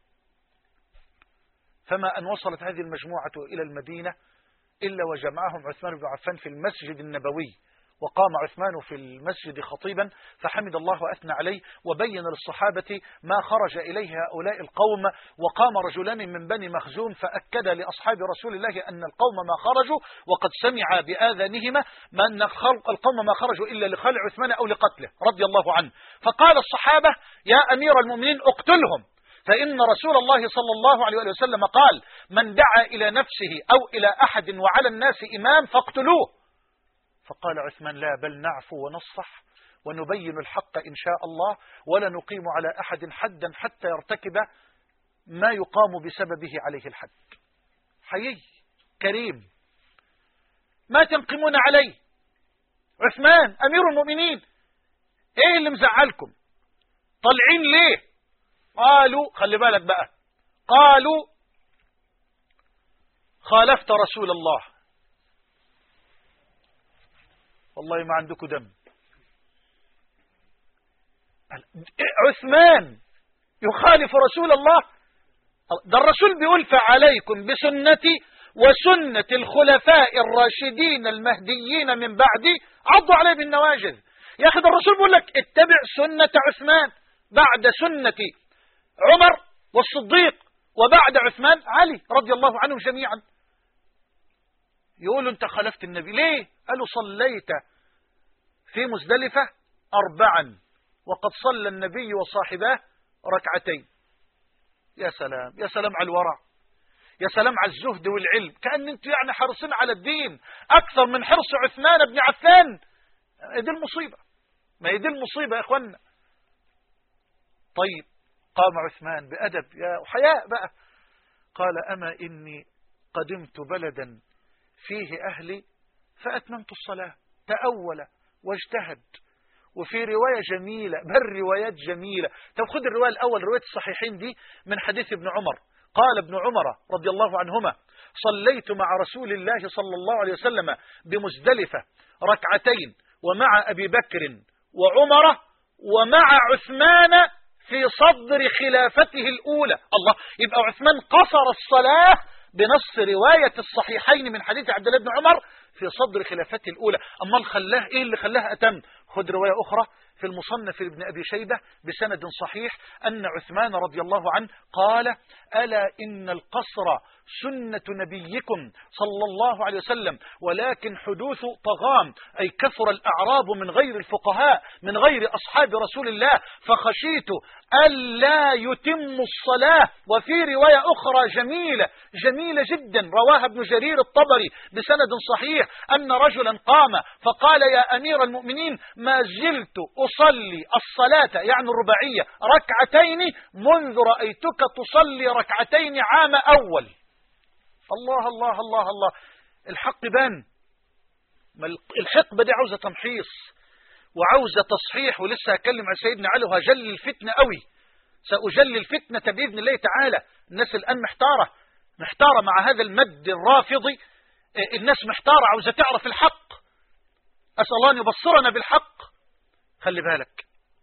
فما أن وصلت هذه المجموعة إلى المدينة إلا وجمعهم عثمان بن عفان في المسجد النبوي، وقام عثمان في المسجد خطيبا فحمد الله وأثنى عليه وبين للصحابة ما خرج إليه هؤلاء القوم. وقام رجلان من بني مخزوم فأكد لأصحاب رسول الله أن القوم ما خرجوا، وقد سمع بآذانهما أن القوم ما خرجوا إلا لخلع عثمان أو لقتله رضي الله عنه. فقال الصحابة: يا أمير المؤمنين اقتلهم، فإن رسول الله صلى الله عليه وسلم قال: من دعا إلى نفسه أو إلى أحد وعلى الناس إمام فاقتلوه. فقال عثمان: لا، بل نعفو ونصفح ونبين الحق إن شاء الله، ولا نقيم على أحد حدا حتى يرتكب ما يقام بسببه عليه الحد. حيي كريم، ما تنقمون عليه؟ عثمان أمير المؤمنين، إيه اللي مزعلكم؟ طالعين ليه؟ قالوا، خلي بالك بقى، قالوا: خالفت رسول الله. والله ما عندكم دم. عثمان يخالف رسول الله؟ ده الرسول بيقول: فعليكم بسنتي وسنة الخلفاء الراشدين المهديين من بعدي عضوا عليه بالنواجذ. يا أخي ده الرسول بيقول لك اتبع سنة عثمان بعد سنة عمر والصديق وبعد عثمان علي رضي الله عنهم جميعا. يقولوا انت خالفت النبي ليه؟ قالوا: صليت في مزدلفة 4 وقد صلى النبي وصاحباه ركعتين. يا سلام، يا سلام على الورع، يا سلام على الزهد والعلم. كأن انتوا يعني حريصين على الدين أكثر من حرص عثمان بن عفان. دي المصيبة، ما هي دي المصيبة يا اخوانا. طيب، قام عثمان بأدب يا حياء بقى، قال: أما إني قدمت بلدا فيه أهلي فأتممت الصلاة. تأول واجتهد. وفي رواية جميلة، بل روايات جميلة. طب خد الرواية الأول، رواية الصحيحين دي من حديث ابن عمر. قال ابن عمر رضي الله عنهما: صليت مع رسول الله صلى الله عليه وسلم بمزدلفة 2 ومع أبي بكر وعمر ومع عثمان في صدر خلافته الأولى. الله، يبقى عثمان قصر الصلاة بنص رواية الصحيحين من حديث عبد الله بن عمر في صدر خلافته الأولى. أما خلاه إيه اللي خلاه أتم؟ خد رواية أخرى في المصنف لابن أبي شيبة بسند صحيح أن عثمان رضي الله عنه قال: ألا إن القصر سنة نبيكم صلى الله عليه وسلم، ولكن حدوث طغام، أي كثر الأعراب من غير الفقهاء من غير أصحاب رسول الله، فخشيت ألا يتم الصلاة. وفي رواية أخرى جميلة جدا رواها ابن جرير الطبري بسند صحيح أن رجلا قام فقال: يا أمير المؤمنين، ما زلت أصلي الصلاة يعني الرباعية ركعتين منذ رأيتك تصلي ركعتين عام أول. الله الله الله الله، الحق بان. الحقبة دي عاوزة تمحيص وعاوزة تصحيح، ولسه هكلم عن سيدنا علي وهجل الفتنة قوي. سأجل الفتنة بإذن الله تعالى. الناس الآن محتارة مع هذا المد الرافضي. الناس محتارة عاوزة تعرف الحق. أسأل الله أن يبصرنا بالحق. خلي بالك،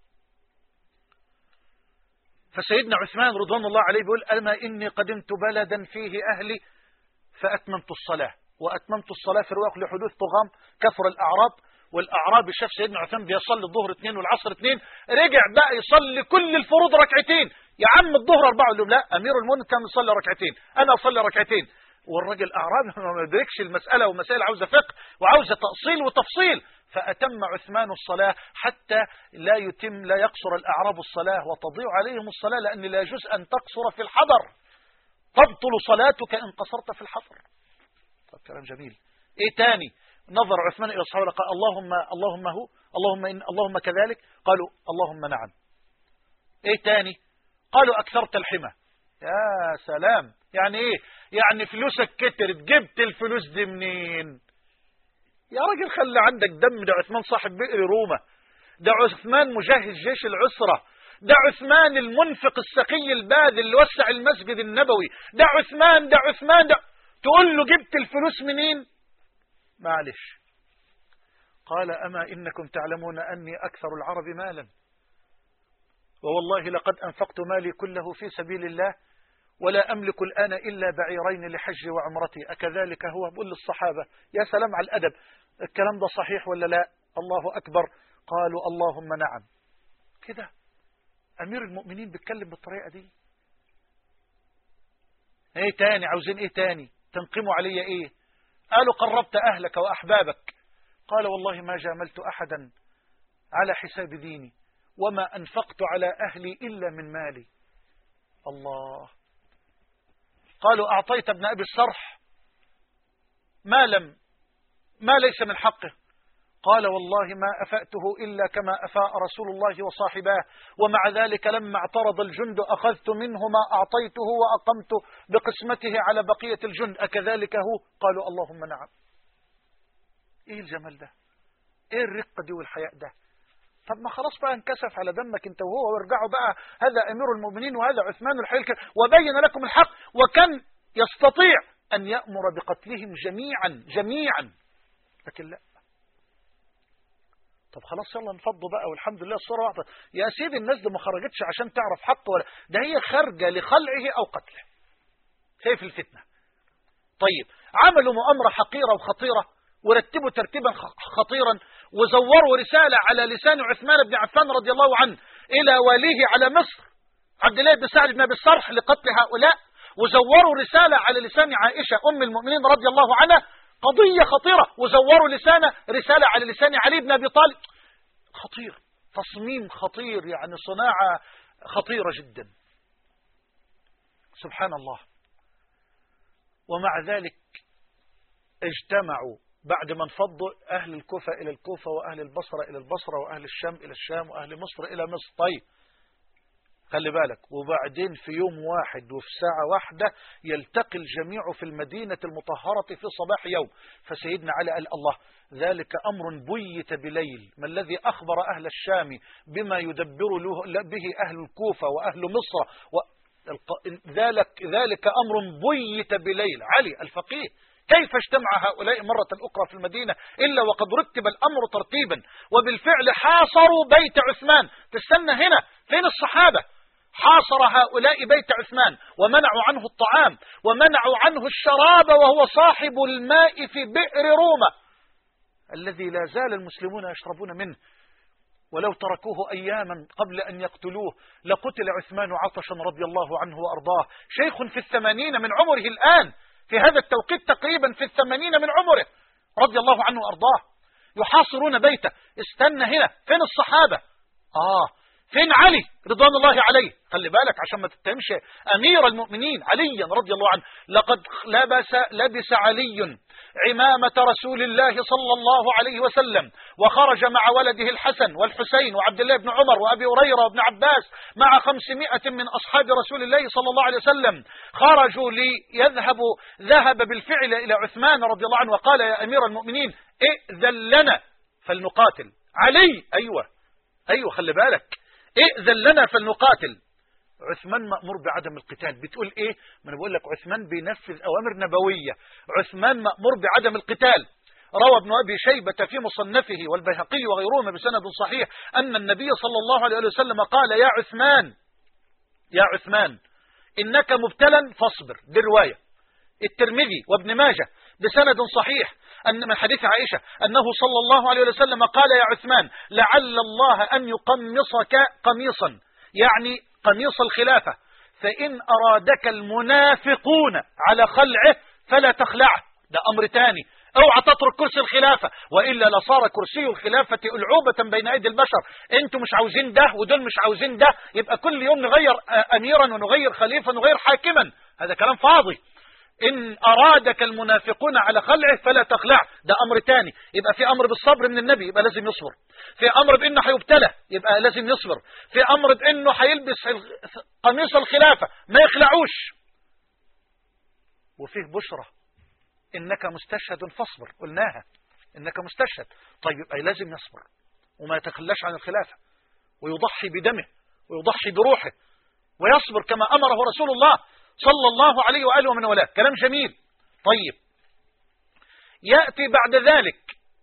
فسيدنا عثمان رضوان الله عليه بيقول: أما إني قدمت بلدا فيه أهلي فأتممت الصلاة. وأتممت الصلاة في رواق لحدوث طغام كثر الأعراب، والأعراب شاف سيدنا عثمان بيصلي الظهر 2 والعصر 2، رجع بقى يصلي كل الفروض ركعتين. يا عم الظهر 4، قال لهم: لا، أمير المؤمنين كان يصلي ركعتين، أنا أصلي ركعتين. والراجل أعرابي ما يدركش المسألة، ومسائل عاوزة فقه وعاوزة تأصيل وتفصيل. فأتم عثمان الصلاة حتى لا يقصر الأعراب الصلاة وتضيع عليهم الصلاة، لأن لا يجوز أن تقصر في الحضر، تبطل صلاتك إن قصرت في الحضر. طب كلام جميل. إيه تاني؟ نظر عثمان إلى الصحابة قال: اللهم كذلك. قالوا: اللهم نعم. إيه تاني؟ قالوا: أكثرت الحمى. يا سلام، يعني إيه؟ يعني فلوسك كترت، جبت الفلوس دي منين؟ يا راجل خلي عندك دم. ده عثمان صاحب بئر روما، ده عثمان مجهز جيش العسرة، ده عثمان المنفق السخي الباذل اللي وسع المسجد النبوي، ده عثمان تقول له جبت الفلوس منين؟ معلش. قال: أما إنكم تعلمون أني أكثر العرب مالا، ووالله لقد أنفقت مالي كله في سبيل الله، ولا أملك الآن إلا بعيرين لحج وعمرتي، أكذلك هو؟ بقول للصحابة: يا سلام على الأدب، الكلام ده صحيح ولا لا؟ الله أكبر. قالوا: اللهم نعم. كده أمير المؤمنين بيتكلم بالطريقة دي. ايه تاني؟ عاوزين ايه تاني؟ تنقموا علي ايه؟ قالوا: قربت أهلك وأحبابك. قال: والله ما جاملت أحدا على حساب ديني، وما أنفقت على أهلي إلا من مالي. الله. قالوا: أعطيت ابن أبي الصرح ما ليس من حقه. قال: والله ما أفأته إلا كما أفاء رسول الله وصاحباه، ومع ذلك لما اعترض الجند أخذت منه ما أعطيته وأقمت بقسمته على بقية الجند، أكذلك هو؟ قالوا: اللهم نعم. إيه الجمال ده؟ إيه الرقة دي والحياء ده؟ طب ما خلاص بقى انكسف على دمك انت وهو، وارجعوا بقى، هذا أمير المؤمنين وهذا عثمان الحلك، وبين لكم الحق، وكان يستطيع أن يأمر بقتلهم جميعا، لكن لا. طب خلاص يلا نفضوا بقى، والحمد لله الصورة واحدة. يا سيدي الناس دي ما خرجتش عشان تعرف حق، ولا ده هي خارجة لخلعه أو قتله. شايف الفتنة؟ طيب، عملوا مؤامرة حقيرة وخطيرة، ورتبوا ترتيبا خطيرا، وزوروا رسالة على لسان عثمان بن عفان رضي الله عنه إلى واليه على مصر عبد الله بن سعد بن أبي الصرح لقتل هؤلاء، وزوروا رسالة على لسان عائشة أم المؤمنين رضي الله عنها، قضية خطيرة، وزوروا رسالة على لسان علي بن أبي طالب. خطير، تصميم خطير، يعني صناعة خطيرة جدا. سبحان الله. ومع ذلك اجتمعوا بعد ما انفضوا أهل الكوفة إلى الكوفة، وأهل البصرة إلى البصرة، وأهل الشام إلى الشام، وأهل مصر إلى مصر. طيب خلي بالك، وبعدين في يوم واحد وفي ساعة واحدة يلتقي الجميع في المدينة المطهرة في صباح يوم. فسيدنا علي قال: الله، ذلك أمر بيت بليل، ما الذي أخبر أهل الشام بما يدبر به أهل الكوفة وأهل مصر ذلك أمر بيت بليل. علي الفقيه كيف اجتمع هؤلاء مرة أخرى في المدينة إلا وقد رتب الأمر ترتيبا، وبالفعل حاصروا بيت عثمان. تستنى هنا، فين الصحابة؟ حاصر هؤلاء بيت عثمان ومنعوا عنه الطعام ومنعوا عنه الشراب وهو صاحب الماء في بئر رومة الذي لا زال المسلمون يشربون منه. ولو تركوه أياما قبل أن يقتلوه لقتل عثمان عطشا رضي الله عنه وأرضاه، شيخ في 80 من عمره الآن، في هذا التوقيت تقريبا في 80 من عمره رضي الله عنه وأرضاه. يحاصرون بيته. استنى هنا، فين الصحابة؟ فين علي رضوان الله عليه؟ خلي بالك عشان ما تتهمش أمير المؤمنين عليا رضي الله عنه. لقد لبس علي عمامة رسول الله صلى الله عليه وسلم وخرج مع ولده الحسن والحسين وعبد الله بن عمر وأبي هريرة وابن عباس مع 500 من أصحاب رسول الله صلى الله عليه وسلم. خرجوا ذهب بالفعل إلى عثمان رضي الله عنه وقال يا أمير المؤمنين ائذن لنا فلنقاتل. علي أيوة خلي بالك، ائذن لنا فلنقاتل. عثمان مأمور بعدم القتال. بتقول ايه؟ ما انا بقول لك عثمان بينفذ اوامر نبوية. عثمان مأمور بعدم القتال. روى ابن ابي شيبة في مصنفه والبيهقي وغيرهما بسند صحيح ان النبي صلى الله عليه وسلم قال يا عثمان انك مبتلا فاصبر. دي رواية الترمذي وابن ماجه بسند صحيح أن من حديث عائشة أنه صلى الله عليه وسلم قال يا عثمان لعل الله أن يقمصك قميصا، يعني قميص الخلافة، فإن أرادك المنافقون على خلعه فلا تخلعه. ده أمر تاني، اوعى تترك كرسي الخلافة وإلا لصار كرسي الخلافة ألعوبة بين أيدي البشر. انتوا مش عاوزين ده ودول مش عاوزين ده، يبقى كل يوم نغير أميرا ونغير خليفة ونغير حاكما. هذا كلام فاضي. إن أرادك المنافقون على خلعه فلا تخلع، ده أمر تاني. يبقى في أمر بالصبر من النبي، يبقى لازم يصبر. في أمر بأنه هيبتلى، يبقى لازم يصبر. في أمر بأنه هيلبس قميص الخلافة ما يخلعوش. وفيه بشرة إنك مستشهد فاصبر، قلناها إنك مستشهد. طيب يبقى لازم يصبر وما يتخلاش عن الخلافة ويضحي بدمه ويضحي بروحه ويصبر كما أمره رسول الله صلى الله عليه وآله ومن والاه. كلام جميل. طيب يأتي بعد ذلك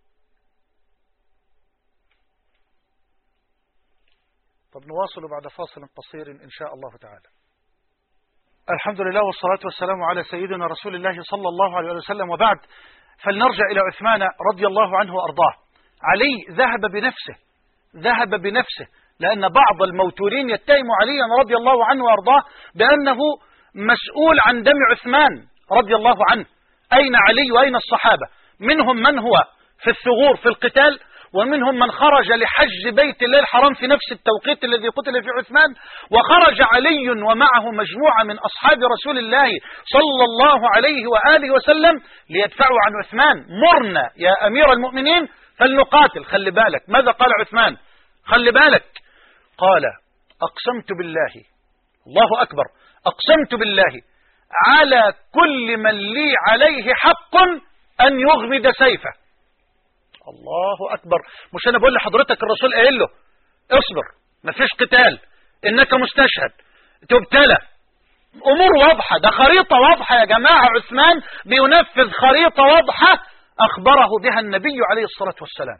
نواصل بعد فاصل قصير إن شاء الله تعالى. الحمد لله والصلاة والسلام على سيدنا رسول الله صلى الله عليه وسلم، وبعد فلنرجع إلى عثمان رضي الله عنه وأرضاه. علي ذهب بنفسه لأن بعض الموتورين يتهم عليا رضي الله عنه وأرضاه بأنه مسؤول عن دم عثمان رضي الله عنه. أين علي وأين الصحابة؟ منهم من هو في الثغور في القتال، ومنهم من خرج لحج بيت الله الحرام في نفس التوقيت الذي قتل فيه عثمان، وخرج علي ومعه مجموعة من أصحاب رسول الله صلى الله عليه وآله وسلم ليدفعوا عن عثمان. مرنا يا أمير المؤمنين فلنقاتل. خلي بالك ماذا قال عثمان، خلي بالك، قال أقسمت بالله، الله أكبر، أقسمت بالله على كل من لي عليه حق أن يغمد سيفه. الله أكبر. مش أنا بقول لحضرتك الرسول قال له اصبر، مفيش قتال، إنك مستشهد، تبتلى، أمور واضحة، ده خريطة واضحة يا جماعة. عثمان بينفذ خريطة واضحة أخبره بها النبي عليه الصلاة والسلام.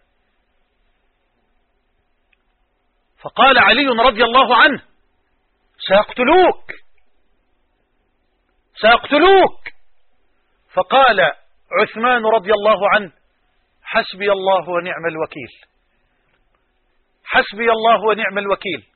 فقال علي رضي الله عنه سيقتلوك. فقال عثمان رضي الله عنه حسبي الله ونعم الوكيل، حسبي الله ونعم الوكيل.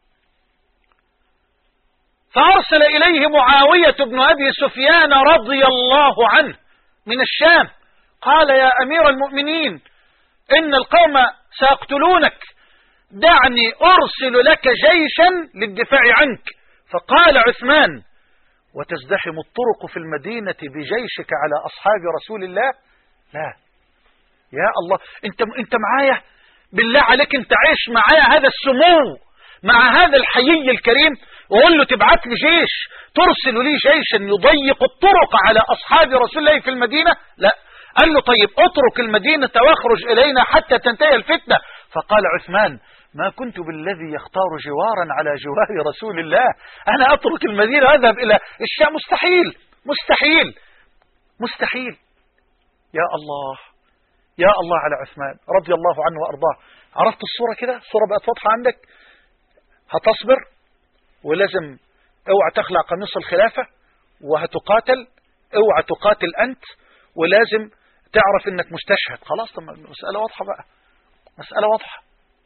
فأرسل إليه معاوية بن أبي سفيان رضي الله عنه من الشام، قال يا أمير المؤمنين إن القوم سيقتلونك، دعني أرسل لك جيشا للدفاع عنك. فقال عثمان وتزدحم الطرق في المدينة بجيشك على أصحاب رسول الله؟ لا يا الله، انت معايا بالله عليك، انت عايش معايا هذا السمو مع هذا الحيي الكريم، وقول له تبعت لي جيش، ترسل لي جيشا يضيق الطرق على أصحاب رسول الله في المدينة؟ لا. قال له طيب اترك المدينة واخرج إلينا حتى تنتهي الفتنة. فقال عثمان ما كنت بالذي يختار جوارا على جوار رسول الله، أنا أترك المدينة وأذهب إلى الشام؟ مستحيل مستحيل مستحيل. يا الله يا الله على عثمان رضي الله عنه وأرضاه. عرفت الصورة كده؟ الصورة بقت واضحة عندك. هتصبر ولازم اوعى تخلع قميص الخلافة وهتقاتل، اوعى تقاتل أنت، ولازم تعرف انك مستشهد. خلاص، طب مسألة واضحة بقى، مسألة واضحة.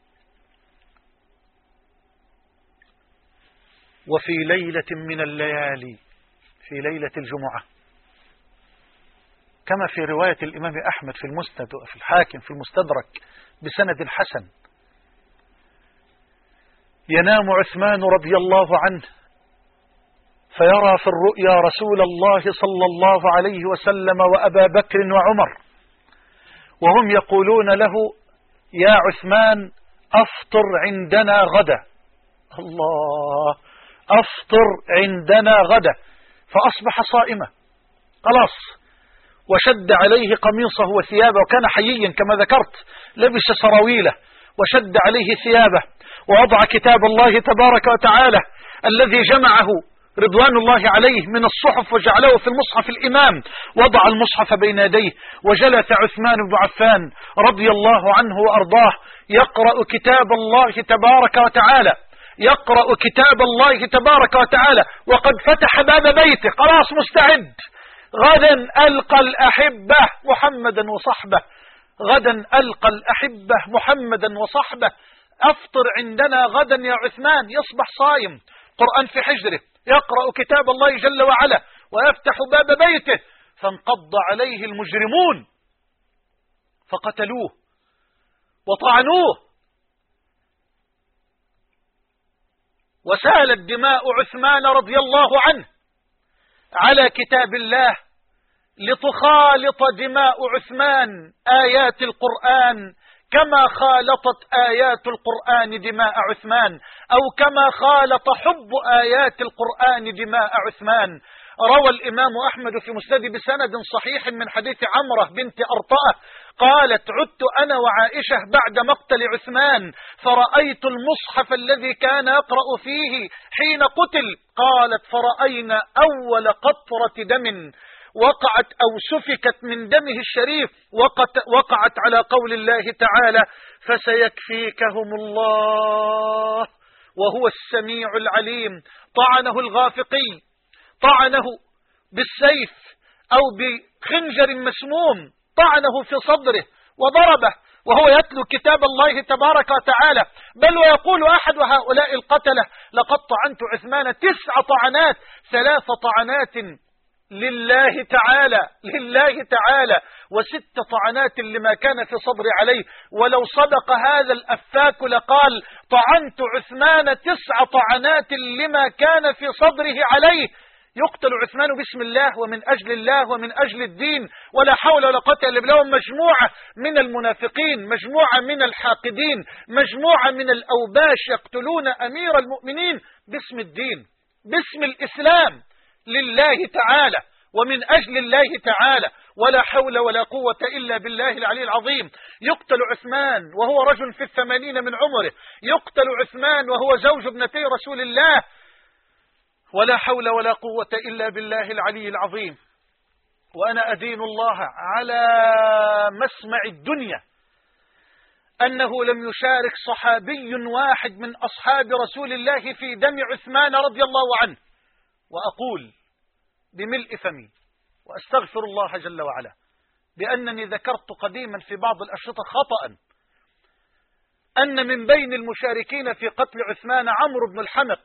وفي ليلة من الليالي، في ليلة الجمعة، كما في رواية الإمام أحمد في المسند وفي الحاكم في المستدرك بسند حسن، ينام عثمان رضي الله عنه فيرى في الرؤيا رسول الله صلى الله عليه وسلم وأبا بكر وعمر، وهم يقولون له: يا عثمان أفطر عندنا غدا. الله، أفطر عندنا غدا. فأصبح صائما خلاص، وشد عليه قميصه وثيابه، وكان حييا كما ذكرت، لبس سراويله وشد عليه ثيابه، ووضع كتاب الله تبارك وتعالى الذي جمعه رضوان الله عليه من الصحف وجعله في المصحف الإمام، وضع المصحف بين يديه، وجلس عثمان بن عفان رضي الله عنه وأرضاه يقرأ كتاب الله تبارك وتعالى، يقرأ كتاب الله تبارك وتعالى، وقد فتح باب بيته، خلاص مستعد. غدا ألقى الأحبة محمدا وصحبه، غدا ألقى الأحبة محمدا وصحبه، أفطر عندنا غدا يا عثمان. يصبح صايم، قرآن في حجره، يقرأ كتاب الله جل وعلا، ويفتح باب بيته، فانقض عليه المجرمون فقتلوه وطعنوه، وسالت دماء عثمان رضي الله عنه على كتاب الله لتخالط دماء عثمان آيات القرآن كما خالطت آيات القرآن دماء عثمان، أو كما خالط حب آيات القرآن دماء عثمان. روى الإمام أحمد في مسند بسند صحيح من حديث عمرة بنت أرطأة قالت: عدت أنا وعائشة بعد مقتل عثمان فرأيت المصحف الذي كان يقرأ فيه حين قتل. قالت: فرأينا أول قطرة دم وقعت أو سفكت من دمه الشريف وقعت على قول الله تعالى: فسيكفيكهم الله وهو السميع العليم. طعنه الغافقي، طعنه بالسيف أو بخنجر مسموم، طعنه في صدره وضربه وهو يتلو كتاب الله تبارك وتعالى، بل ويقول أحد هؤلاء القتلة: لقد طعنت عثمان 9 طعنات، 3 طعنات لله تعالى، لله تعالى، و6 طعنات لما كان في صدري عليه. ولو صدق هذا الأفاك لقال: طعنت عثمان 9 طعنات لما كان في صدره عليه. يقتل عثمان باسم الله ومن أجل الله ومن أجل الدين، ولا حول ولا قوة إلا بالله. مجموعة من المنافقين، مجموعة من الحاقدين، مجموعة من الأوباش يقتلون أمير المؤمنين باسم الدين، باسم الإسلام، لله تعالى ومن أجل الله تعالى، ولا حول ولا قوة إلا بالله العلي العظيم. يقتل عثمان وهو رجل في 80 من عمره، يقتل عثمان وهو زوج ابنتي رسول الله، ولا حول ولا قوة إلا بالله العلي العظيم. وأنا أدين الله على مسمع الدنيا أنه لم يشارك صحابي واحد من أصحاب رسول الله في دم عثمان رضي الله عنه. وأقول بملء فمي وأستغفر الله جل وعلا بأنني ذكرت قديما في بعض الأشرطة خطأ أن من بين المشاركين في قتل عثمان عمرو بن الحمق،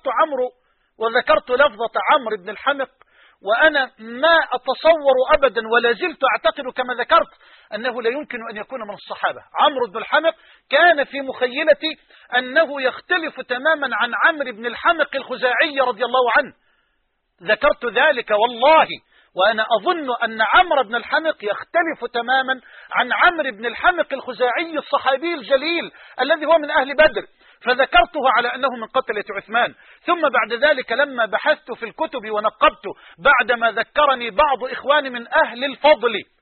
وذكرت لفظة عمرو بن الحمق، وأنا ما أتصور أبدا ولا زلت أعتقد كما ذكرت أنه لا يمكن أن يكون من الصحابة. عمرو بن الحمق كان في مخيلتي أنه يختلف تماما عن عمرو بن الحمق الخزاعي رضي الله عنه، ذكرت ذلك والله، وأنا أظن أن عمرو بن الحمق يختلف تماما عن عمرو بن الحمق الخزاعي الصحابي الجليل الذي هو من أهل بدر، فذكرته على أنه من قتلة عثمان. ثم بعد ذلك لما بحثت في الكتب ونقبت بعدما ذكرني بعض إخواني من أهل الفضل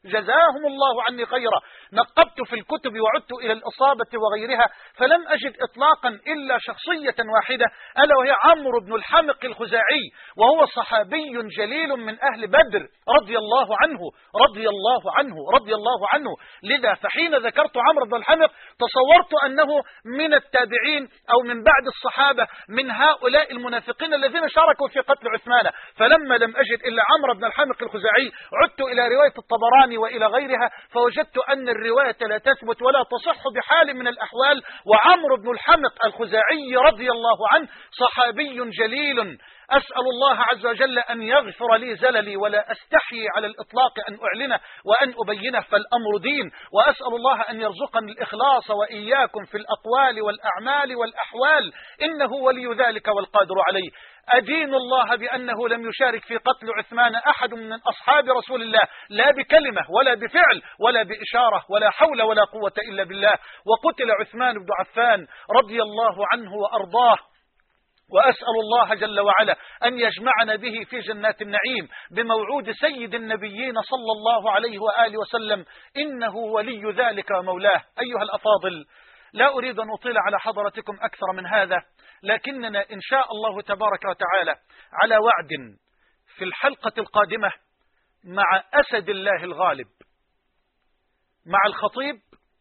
جزاهم الله عني خيرا. نقبت في الكتب وعدت إلى الإصابة وغيرها فلم أجد إطلاقا إلا شخصية واحدة، ألا وهي عمرو بن الحمق الخزاعي، وهو صحابي جليل من أهل بدر رضي الله عنه رضي الله عنه رضي الله عنه. لذا فحين ذكرت عمرو بن الحمق تصورت أنه من التابعين أو من بعد الصحابة، من هؤلاء المنافقين الذين شاركوا في قتل عثمان. فلما لم أجد إلا عمرو بن الحمق الخزاعي عدت إلى رواية الطبراني وإلى غيرها، فوجدت أن الرواية لا تثبت ولا تصح بحال من الأحوال. وعمرو بن الحمق الخزاعي رضي الله عنه صحابي جليل، أسأل الله عز وجل أن يغفر لي زللي، ولا أستحي على الإطلاق أن أعلنه وأن أبينه، فالأمر دين. وأسأل الله أن يرزقني الإخلاص وإياكم في الأقوال والأعمال والأحوال، إنه ولي ذلك والقادر عليه. أدين الله بأنه لم يشارك في قتل عثمان أحد من أصحاب رسول الله، لا بكلمة ولا بفعل ولا بإشارة، ولا حول ولا قوة إلا بالله. وقتل عثمان بن عفان رضي الله عنه وأرضاه، وأسأل الله جل وعلا أن يجمعنا به في جنات النعيم بموعود سيد النبيين صلى الله عليه وآله وسلم، إنه ولي ذلك ومولاه. أيها الأفاضل، لا أريد أن أطيل على حضرتكم أكثر من هذا، لكننا إن شاء الله تبارك وتعالى على وعد في الحلقة القادمة مع أسد الله الغالب، مع الخطيب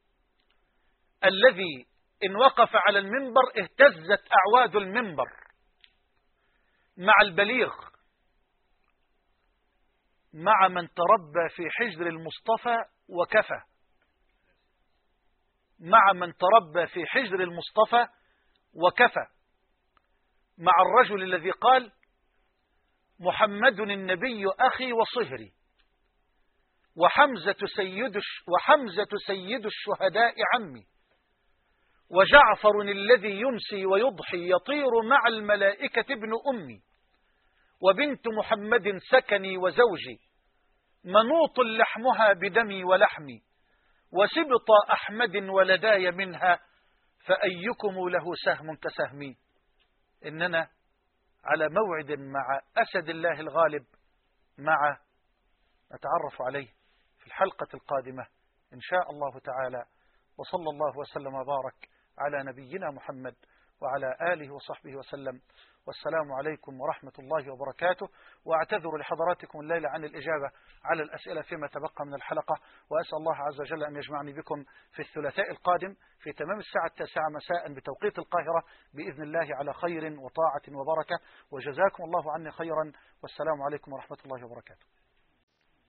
الذي إن وقف على المنبر اهتزت أعواد المنبر، مع البليغ، مع من تربى في حجر المصطفى وكفى، مع من تربى في حجر المصطفى وكفى، مع الرجل الذي قال محمد النبي أخي وصهري، وحمزة سيد الشهداء عمي، وجعفر الذي يمسي ويضحي يطير مع الملائكة ابن أمي، وبنت محمد سكني وزوجي، منوط لحمها بدمي ولحمي، وسبط أحمد ولداي منها، فأيكم له سهم كسهمي. إننا على موعد مع أسد الله الغالب، مع نتعرف عليه في الحلقة القادمة إن شاء الله تعالى. وصلى الله وسلم وبارك على نبينا محمد وعلى آله وصحبه وسلم، والسلام عليكم ورحمة الله وبركاته. وأعتذر لحضراتكم الليلة عن الإجابة على الأسئلة فيما تبقى من الحلقة، وأسأل الله عز وجل أن يجمعني بكم في الثلاثاء القادم في تمام الساعة 9 مساء بتوقيت القاهرة بإذن الله على خير وطاعة وبركة. وجزاكم الله عني خيرا، والسلام عليكم ورحمة الله وبركاته.